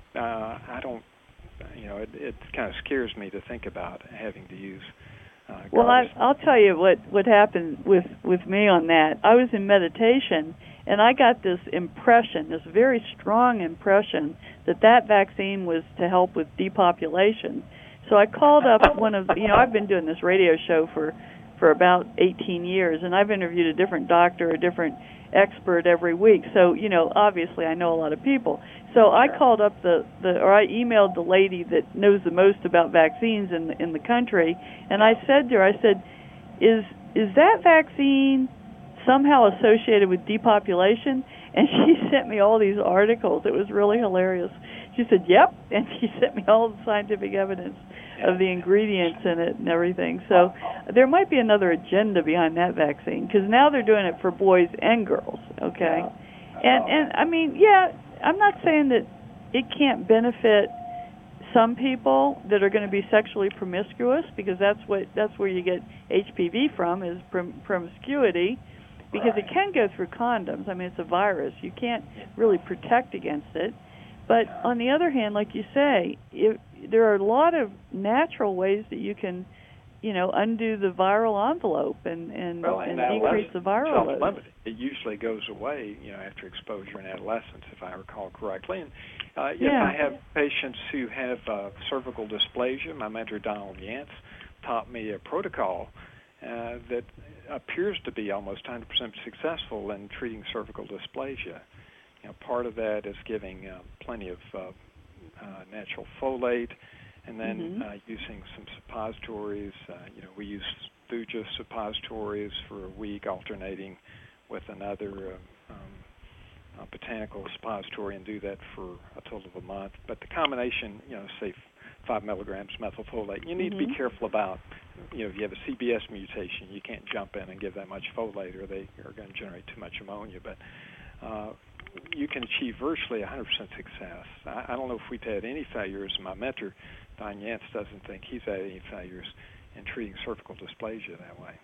Speaker 2: Uh, I don't, you know, it, it kind of scares me to think about having to use uh,
Speaker 1: Well, I,
Speaker 2: Gardasil.
Speaker 1: I'll tell you what, what happened with, with me on that. I was in meditation, and I got this impression, this very strong impression, that that vaccine was to help with depopulation. So I called up one of, you know, I've been doing this radio show for for about eighteen years, and I've interviewed a different doctor, a different expert every week. So, you know, obviously I know a lot of people. So I called up the, the or I emailed the lady that knows the most about vaccines in the, in the country, and I said to her, I said, is is that vaccine somehow associated with depopulation? And she sent me all these articles. It was really hilarious. She said, yep, and she sent me all the scientific evidence of the ingredients in it and everything. So there might be another agenda behind that vaccine, because now they're doing it for boys and girls, okay? And, and I mean, yeah, I'm not saying that it can't benefit some people that are going to be sexually promiscuous, because that's what that's where you get H P V from, is prom- promiscuity, because it can go through condoms. I mean, it's a virus. You can't really protect against it. But on the other hand, like you say, if, there are a lot of natural ways that you can, you know, undo the viral envelope and, and,
Speaker 2: well,
Speaker 1: and
Speaker 2: in
Speaker 1: decrease the viral load.
Speaker 2: Self-limited. It usually goes away, you know, after exposure in adolescence, if I recall correctly. And uh, yes,
Speaker 1: Yeah.
Speaker 2: I have patients who have uh, cervical dysplasia. My mentor, Donald Yance, taught me a protocol uh, that appears to be almost one hundred percent successful in treating cervical dysplasia. You know, part of that is giving uh, plenty of uh, uh, natural folate, and then
Speaker 1: Mm-hmm.
Speaker 2: uh, using some suppositories. Uh, you know, we use Thuja suppositories for a week, alternating with another uh, um, uh, botanical suppository, and do that for a total of a month. But the combination, you know, say five milligrams methylfolate, you need
Speaker 1: Mm-hmm.
Speaker 2: to be careful about. You know, if you have a C B S mutation, you can't jump in and give that much folate, or they are going to generate too much ammonia. But uh, you can achieve virtually one hundred percent success. I, I don't know if we've had any failures. My mentor, Don Yance, doesn't think he's had any failures in treating cervical dysplasia that way.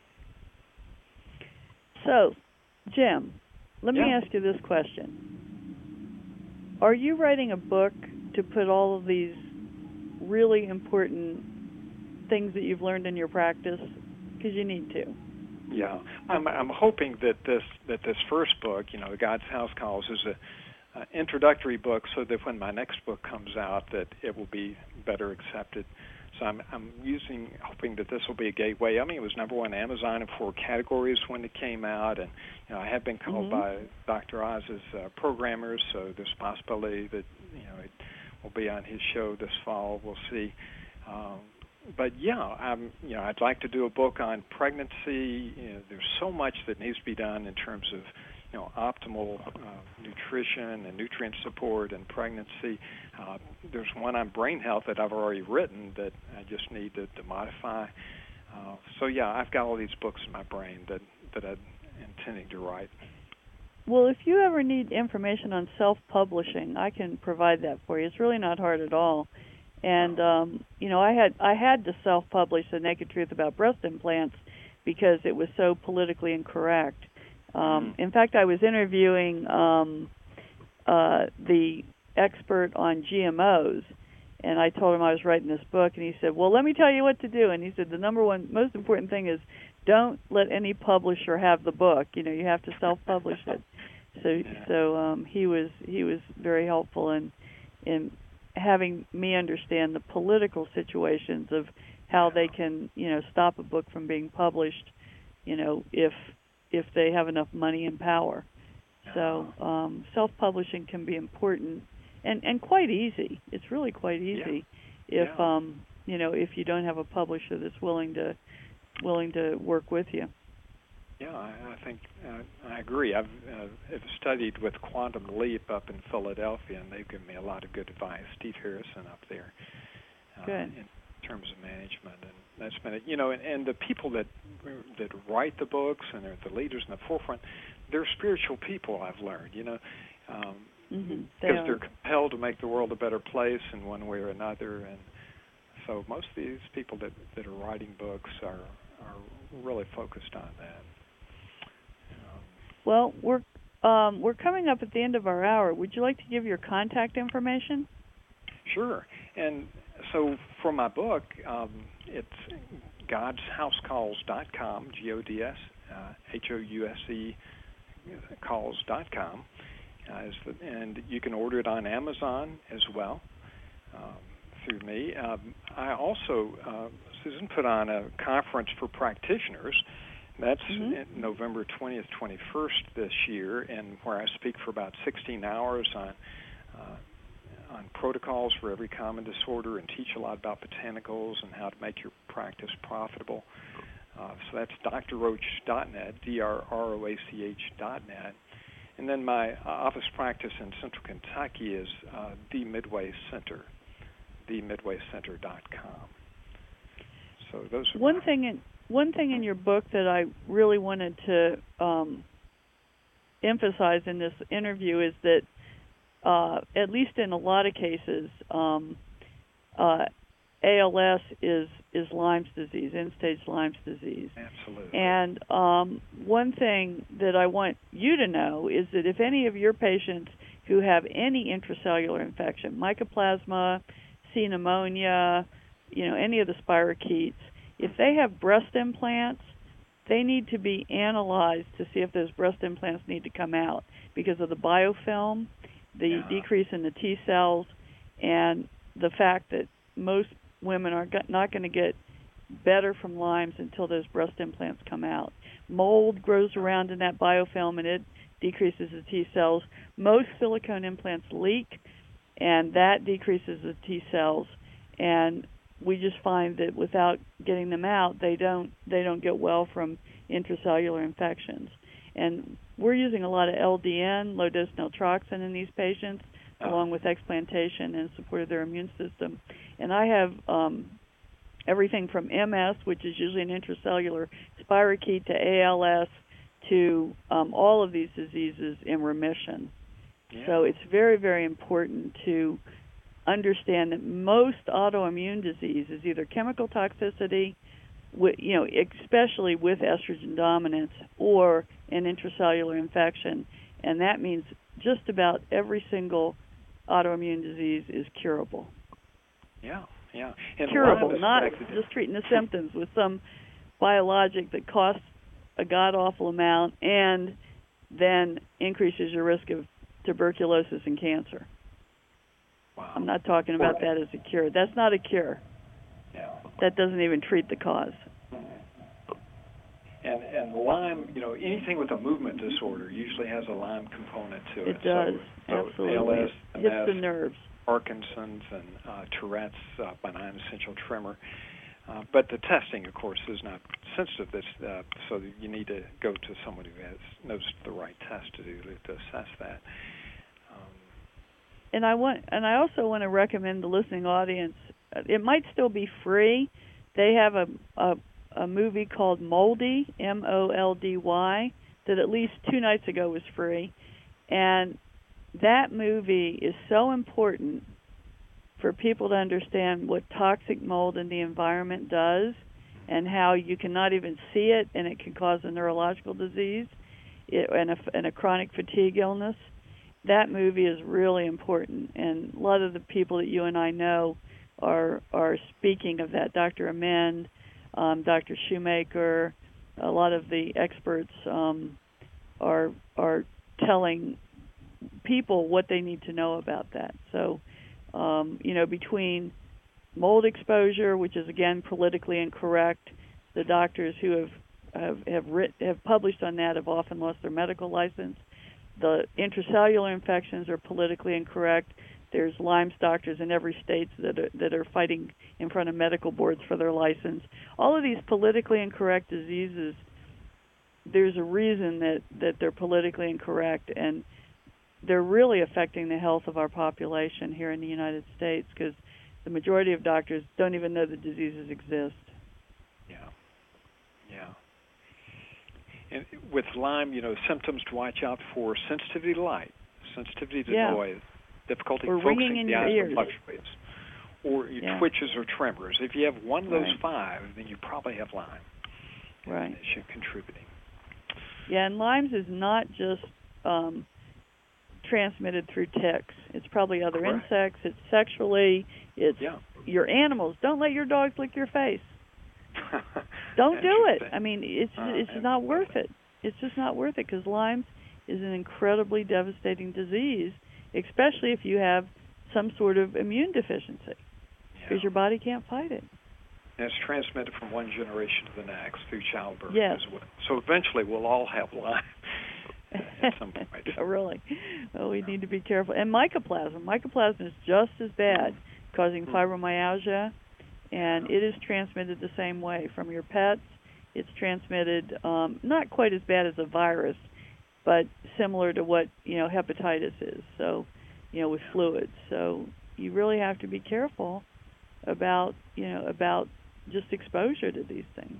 Speaker 1: So, Jim, let
Speaker 2: Yeah.
Speaker 1: me ask you this question. Are you writing a book to put all of these really important things that you've learned in your practice? Because you need to.
Speaker 2: Yeah, I'm I'm hoping that this that this first book, you know, God's House Calls, is a uh, introductory book, so that when my next book comes out, that it will be better accepted. So I'm I'm using hoping that this will be a gateway. I mean, it was number one Amazon in four categories when it came out, and you know, I have been called
Speaker 1: Mm-hmm.
Speaker 2: by Doctor Oz's uh, programmers, so there's a possibility that you know it will be on his show this fall. We'll see. Um, But yeah, I'm, you know, I'd like to do a book on pregnancy. You know, there's so much that needs to be done in terms of, you know, optimal uh, nutrition and nutrient support in pregnancy. Uh, there's one on brain health that I've already written that I just need to, to modify. Uh, so yeah, I've got all these books in my brain that that I'm intending to write.
Speaker 1: Well, if you ever need information on self-publishing, I can provide that for you. It's really not hard at all. And um, you know, I had I had to self-publish The Naked Truth About Breast Implants because it was so politically incorrect. Um, in fact, I was interviewing um, uh, the expert on G M Os, and I told him I was writing this book, and he said, "Well, let me tell you what to do." And he said, "The number one most important thing is don't let any publisher have the book. You know, you have to self-publish it." So, so um, he was he was very helpful in in having me understand the political situations of how they can, you know, stop a book from being published, you know, if if they have enough money and power. So um, self-publishing can be important and, and quite easy. It's really quite easy
Speaker 2: yeah.
Speaker 1: if
Speaker 2: Yeah.
Speaker 1: um, you know, if you don't have a publisher that's willing to willing to work with you.
Speaker 2: Yeah, I, I think uh, I agree. I've, uh, have studied with Quantum Leap up in Philadelphia, and they've given me a lot of good advice. Steve Harrison up there, uh,
Speaker 1: good.
Speaker 2: in terms of management, and that's been it. You know, and, and the people that that write the books and they're the leaders in the forefront, they're spiritual people. I've learned, you know, um,
Speaker 1: mm-hmm.
Speaker 2: because
Speaker 1: they
Speaker 2: they're compelled to make the world a better place in one way or another, and so most of these people that, that are writing books are are really focused on that.
Speaker 1: Well, we're um, we're coming up at the end of our hour. Would you like to give your contact information?
Speaker 2: Sure. And so for my book, um, it's gods house calls dot com, G O D S H O U S E calls dot com, uh, is the, and you can order it on Amazon as well um, through me. Um, I also, uh, Susan, put on a conference for practitioners. That's
Speaker 1: mm-hmm.
Speaker 2: November twentieth, twenty-first this year, and where I speak for about sixteen hours on uh, on protocols for every common disorder and teach a lot about botanicals and how to make your practice profitable. Uh, so that's d r roach dot net, D R R O A C H dot net. And then my uh, office practice in Central Kentucky is uh, The Midway Center, the midway center dot com. So those are
Speaker 1: one
Speaker 2: my
Speaker 1: thing in One thing in your book that I really wanted to um, emphasize in this interview is that, uh, at least in a lot of cases, um, uh, A L S is, is Lyme's disease, end-stage Lyme's disease.
Speaker 2: Absolutely.
Speaker 1: And um, one thing that I want you to know is that if any of your patients who have any intracellular infection, mycoplasma, C. pneumonia, you know, any of the spirochetes, if they have breast implants, they need to be analyzed to see if those breast implants need to come out because of the biofilm, the
Speaker 2: yeah.
Speaker 1: decrease in the T cells, and the fact that most women are not going to get better from Lyme's until those breast implants come out. Mold grows around in that biofilm, and it decreases the T cells. Most silicone implants leak, and that decreases the T cells. And we just find that without getting them out, they don't they don't get well from intracellular infections. And we're using a lot of L D N, low-dose naltrexone, in these patients, oh. along with explantation and support of their immune system. And I have um, everything from M S, which is usually an intracellular spirochete, to A L S, to um, all of these diseases in remission.
Speaker 2: Yeah.
Speaker 1: So it's very, very important to understand that most autoimmune disease is either chemical toxicity, with, you know, especially with estrogen dominance, or an intracellular infection, and that means just about every single autoimmune disease is curable.
Speaker 2: Yeah, yeah. And
Speaker 1: curable, not just treating the symptoms with some biologic that costs a god-awful amount and then increases your risk of tuberculosis and cancer.
Speaker 2: Wow.
Speaker 1: I'm not talking about that as a cure. That's not a cure.
Speaker 2: Yeah.
Speaker 1: That doesn't even treat the cause.
Speaker 2: And and Lyme, you know, anything with a movement disorder usually has a Lyme component to it.
Speaker 1: It does,
Speaker 2: so, so
Speaker 1: absolutely.
Speaker 2: A L S,
Speaker 1: it hits the nerves.
Speaker 2: Parkinson's and uh, Tourette's, uh, benign essential tremor. Uh, but the testing, of course, is not sensitive. This, uh, so you need to go to someone who has knows the right test to do to assess that.
Speaker 1: And I want, and I also want to recommend the listening audience. It might still be free. They have a a, a movie called Moldy, M O L D Y, that at least two nights ago was free, and that movie is so important for people to understand what toxic mold in the environment does, and how you cannot even see it, and it can cause a neurological disease, it, and a and a chronic fatigue illness. That movie is really important, and a lot of the people that you and I know are are speaking of that. Doctor Amend, um, Doctor Shoemaker, a lot of the experts um, are are telling people what they need to know about that. So, um, you know, between mold exposure, which is again politically incorrect, the doctors who have have have, writ- have published on that have often lost their medical license. The intracellular infections are politically incorrect. There's Lyme's doctors in every state that are, that are fighting in front of medical boards for their license. All of these politically incorrect diseases there's a reason that, that they're politically incorrect, and they're really affecting the health of our population here in the United States, because the majority of doctors don't even know the diseases exist.
Speaker 2: Yeah, yeah. And with Lyme, you know, symptoms to watch out for: sensitivity to light, sensitivity to
Speaker 1: yeah.
Speaker 2: noise, difficulty
Speaker 1: or
Speaker 2: focusing,
Speaker 1: in
Speaker 2: the
Speaker 1: your
Speaker 2: eyes
Speaker 1: ears.
Speaker 2: fluctuates, or
Speaker 1: yeah.
Speaker 2: twitches or tremors. If you have one of those
Speaker 1: right.
Speaker 2: five, then you probably have Lyme.
Speaker 1: Right.
Speaker 2: And it's contributing.
Speaker 1: Yeah, and Lyme's is not just um, transmitted through ticks. It's probably other
Speaker 2: Correct.
Speaker 1: insects. It's sexually. It's
Speaker 2: yeah.
Speaker 1: your animals. Don't let your dogs lick your face. Don't do it. I mean, it's
Speaker 2: uh,
Speaker 1: it's not worth it. It's just not worth it, because Lyme is an incredibly devastating disease, especially if you have some sort of immune deficiency, because
Speaker 2: yeah.
Speaker 1: your body can't fight it.
Speaker 2: And it's transmitted from one generation to the next through childbirth
Speaker 1: yes.
Speaker 2: as well. So eventually we'll all have Lyme at some point.
Speaker 1: yeah, really. Well, we need to be careful. And mycoplasma. Mycoplasma is just as bad, causing fibromyalgia, and it is transmitted the same way from your pets. It's transmitted um, not quite as bad as a virus, but similar to what, you know, hepatitis is. So, you know, with fluids. So you really have to be careful about, you know, about just exposure to these things.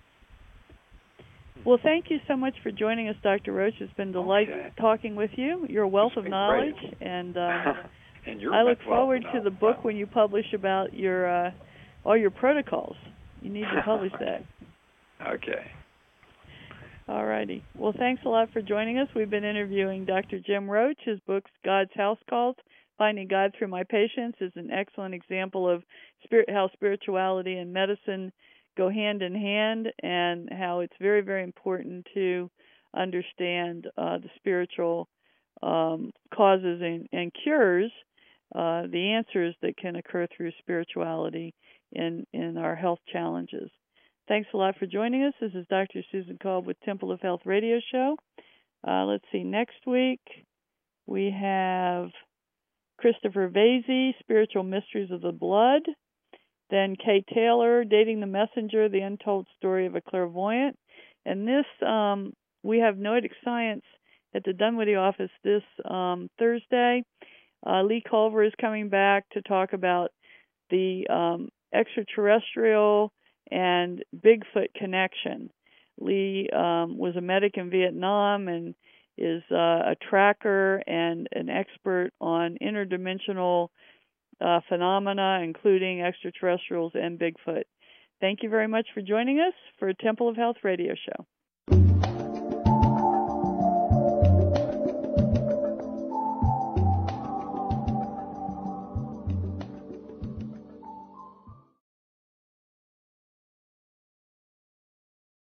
Speaker 1: Well, thank you so much for joining us, Doctor Roach. It's been delightful
Speaker 2: okay.
Speaker 1: talking with you. You're a wealth of knowledge,
Speaker 2: great.
Speaker 1: and um,
Speaker 2: and you're
Speaker 1: I look
Speaker 2: well
Speaker 1: forward to the book
Speaker 2: well.
Speaker 1: when you publish about your uh, all your protocols. You need to publish that.
Speaker 2: Okay.
Speaker 1: All righty. Well, thanks a lot for joining us. We've been interviewing Doctor Jim Roach. His book, God's House Calls, Finding God Through My Patients, is an excellent example of spirit, how spirituality and medicine go hand in hand, and how it's very, very important to understand uh, the spiritual um, causes and, and cures, uh, the answers that can occur through spirituality in, in our health challenges. Thanks a lot for joining us. This is Doctor Susan Kolb with Temple of Health Radio Show. Uh, let's see, next week we have Christopher Vasey, Spiritual Mysteries of the Blood. Then Kay Taylor, Dating the Messenger, The Untold Story of a Clairvoyant. And this, um, we have Noetic Science at the Dunwoody office this um, Thursday. Uh, Lee Culver is coming back to talk about the um, extraterrestrial and Bigfoot connection. Lee um, was a medic in Vietnam and is uh, a tracker and an expert on interdimensional uh, phenomena, including extraterrestrials and Bigfoot. Thank you very much for joining us for Temple of Health Radio Show.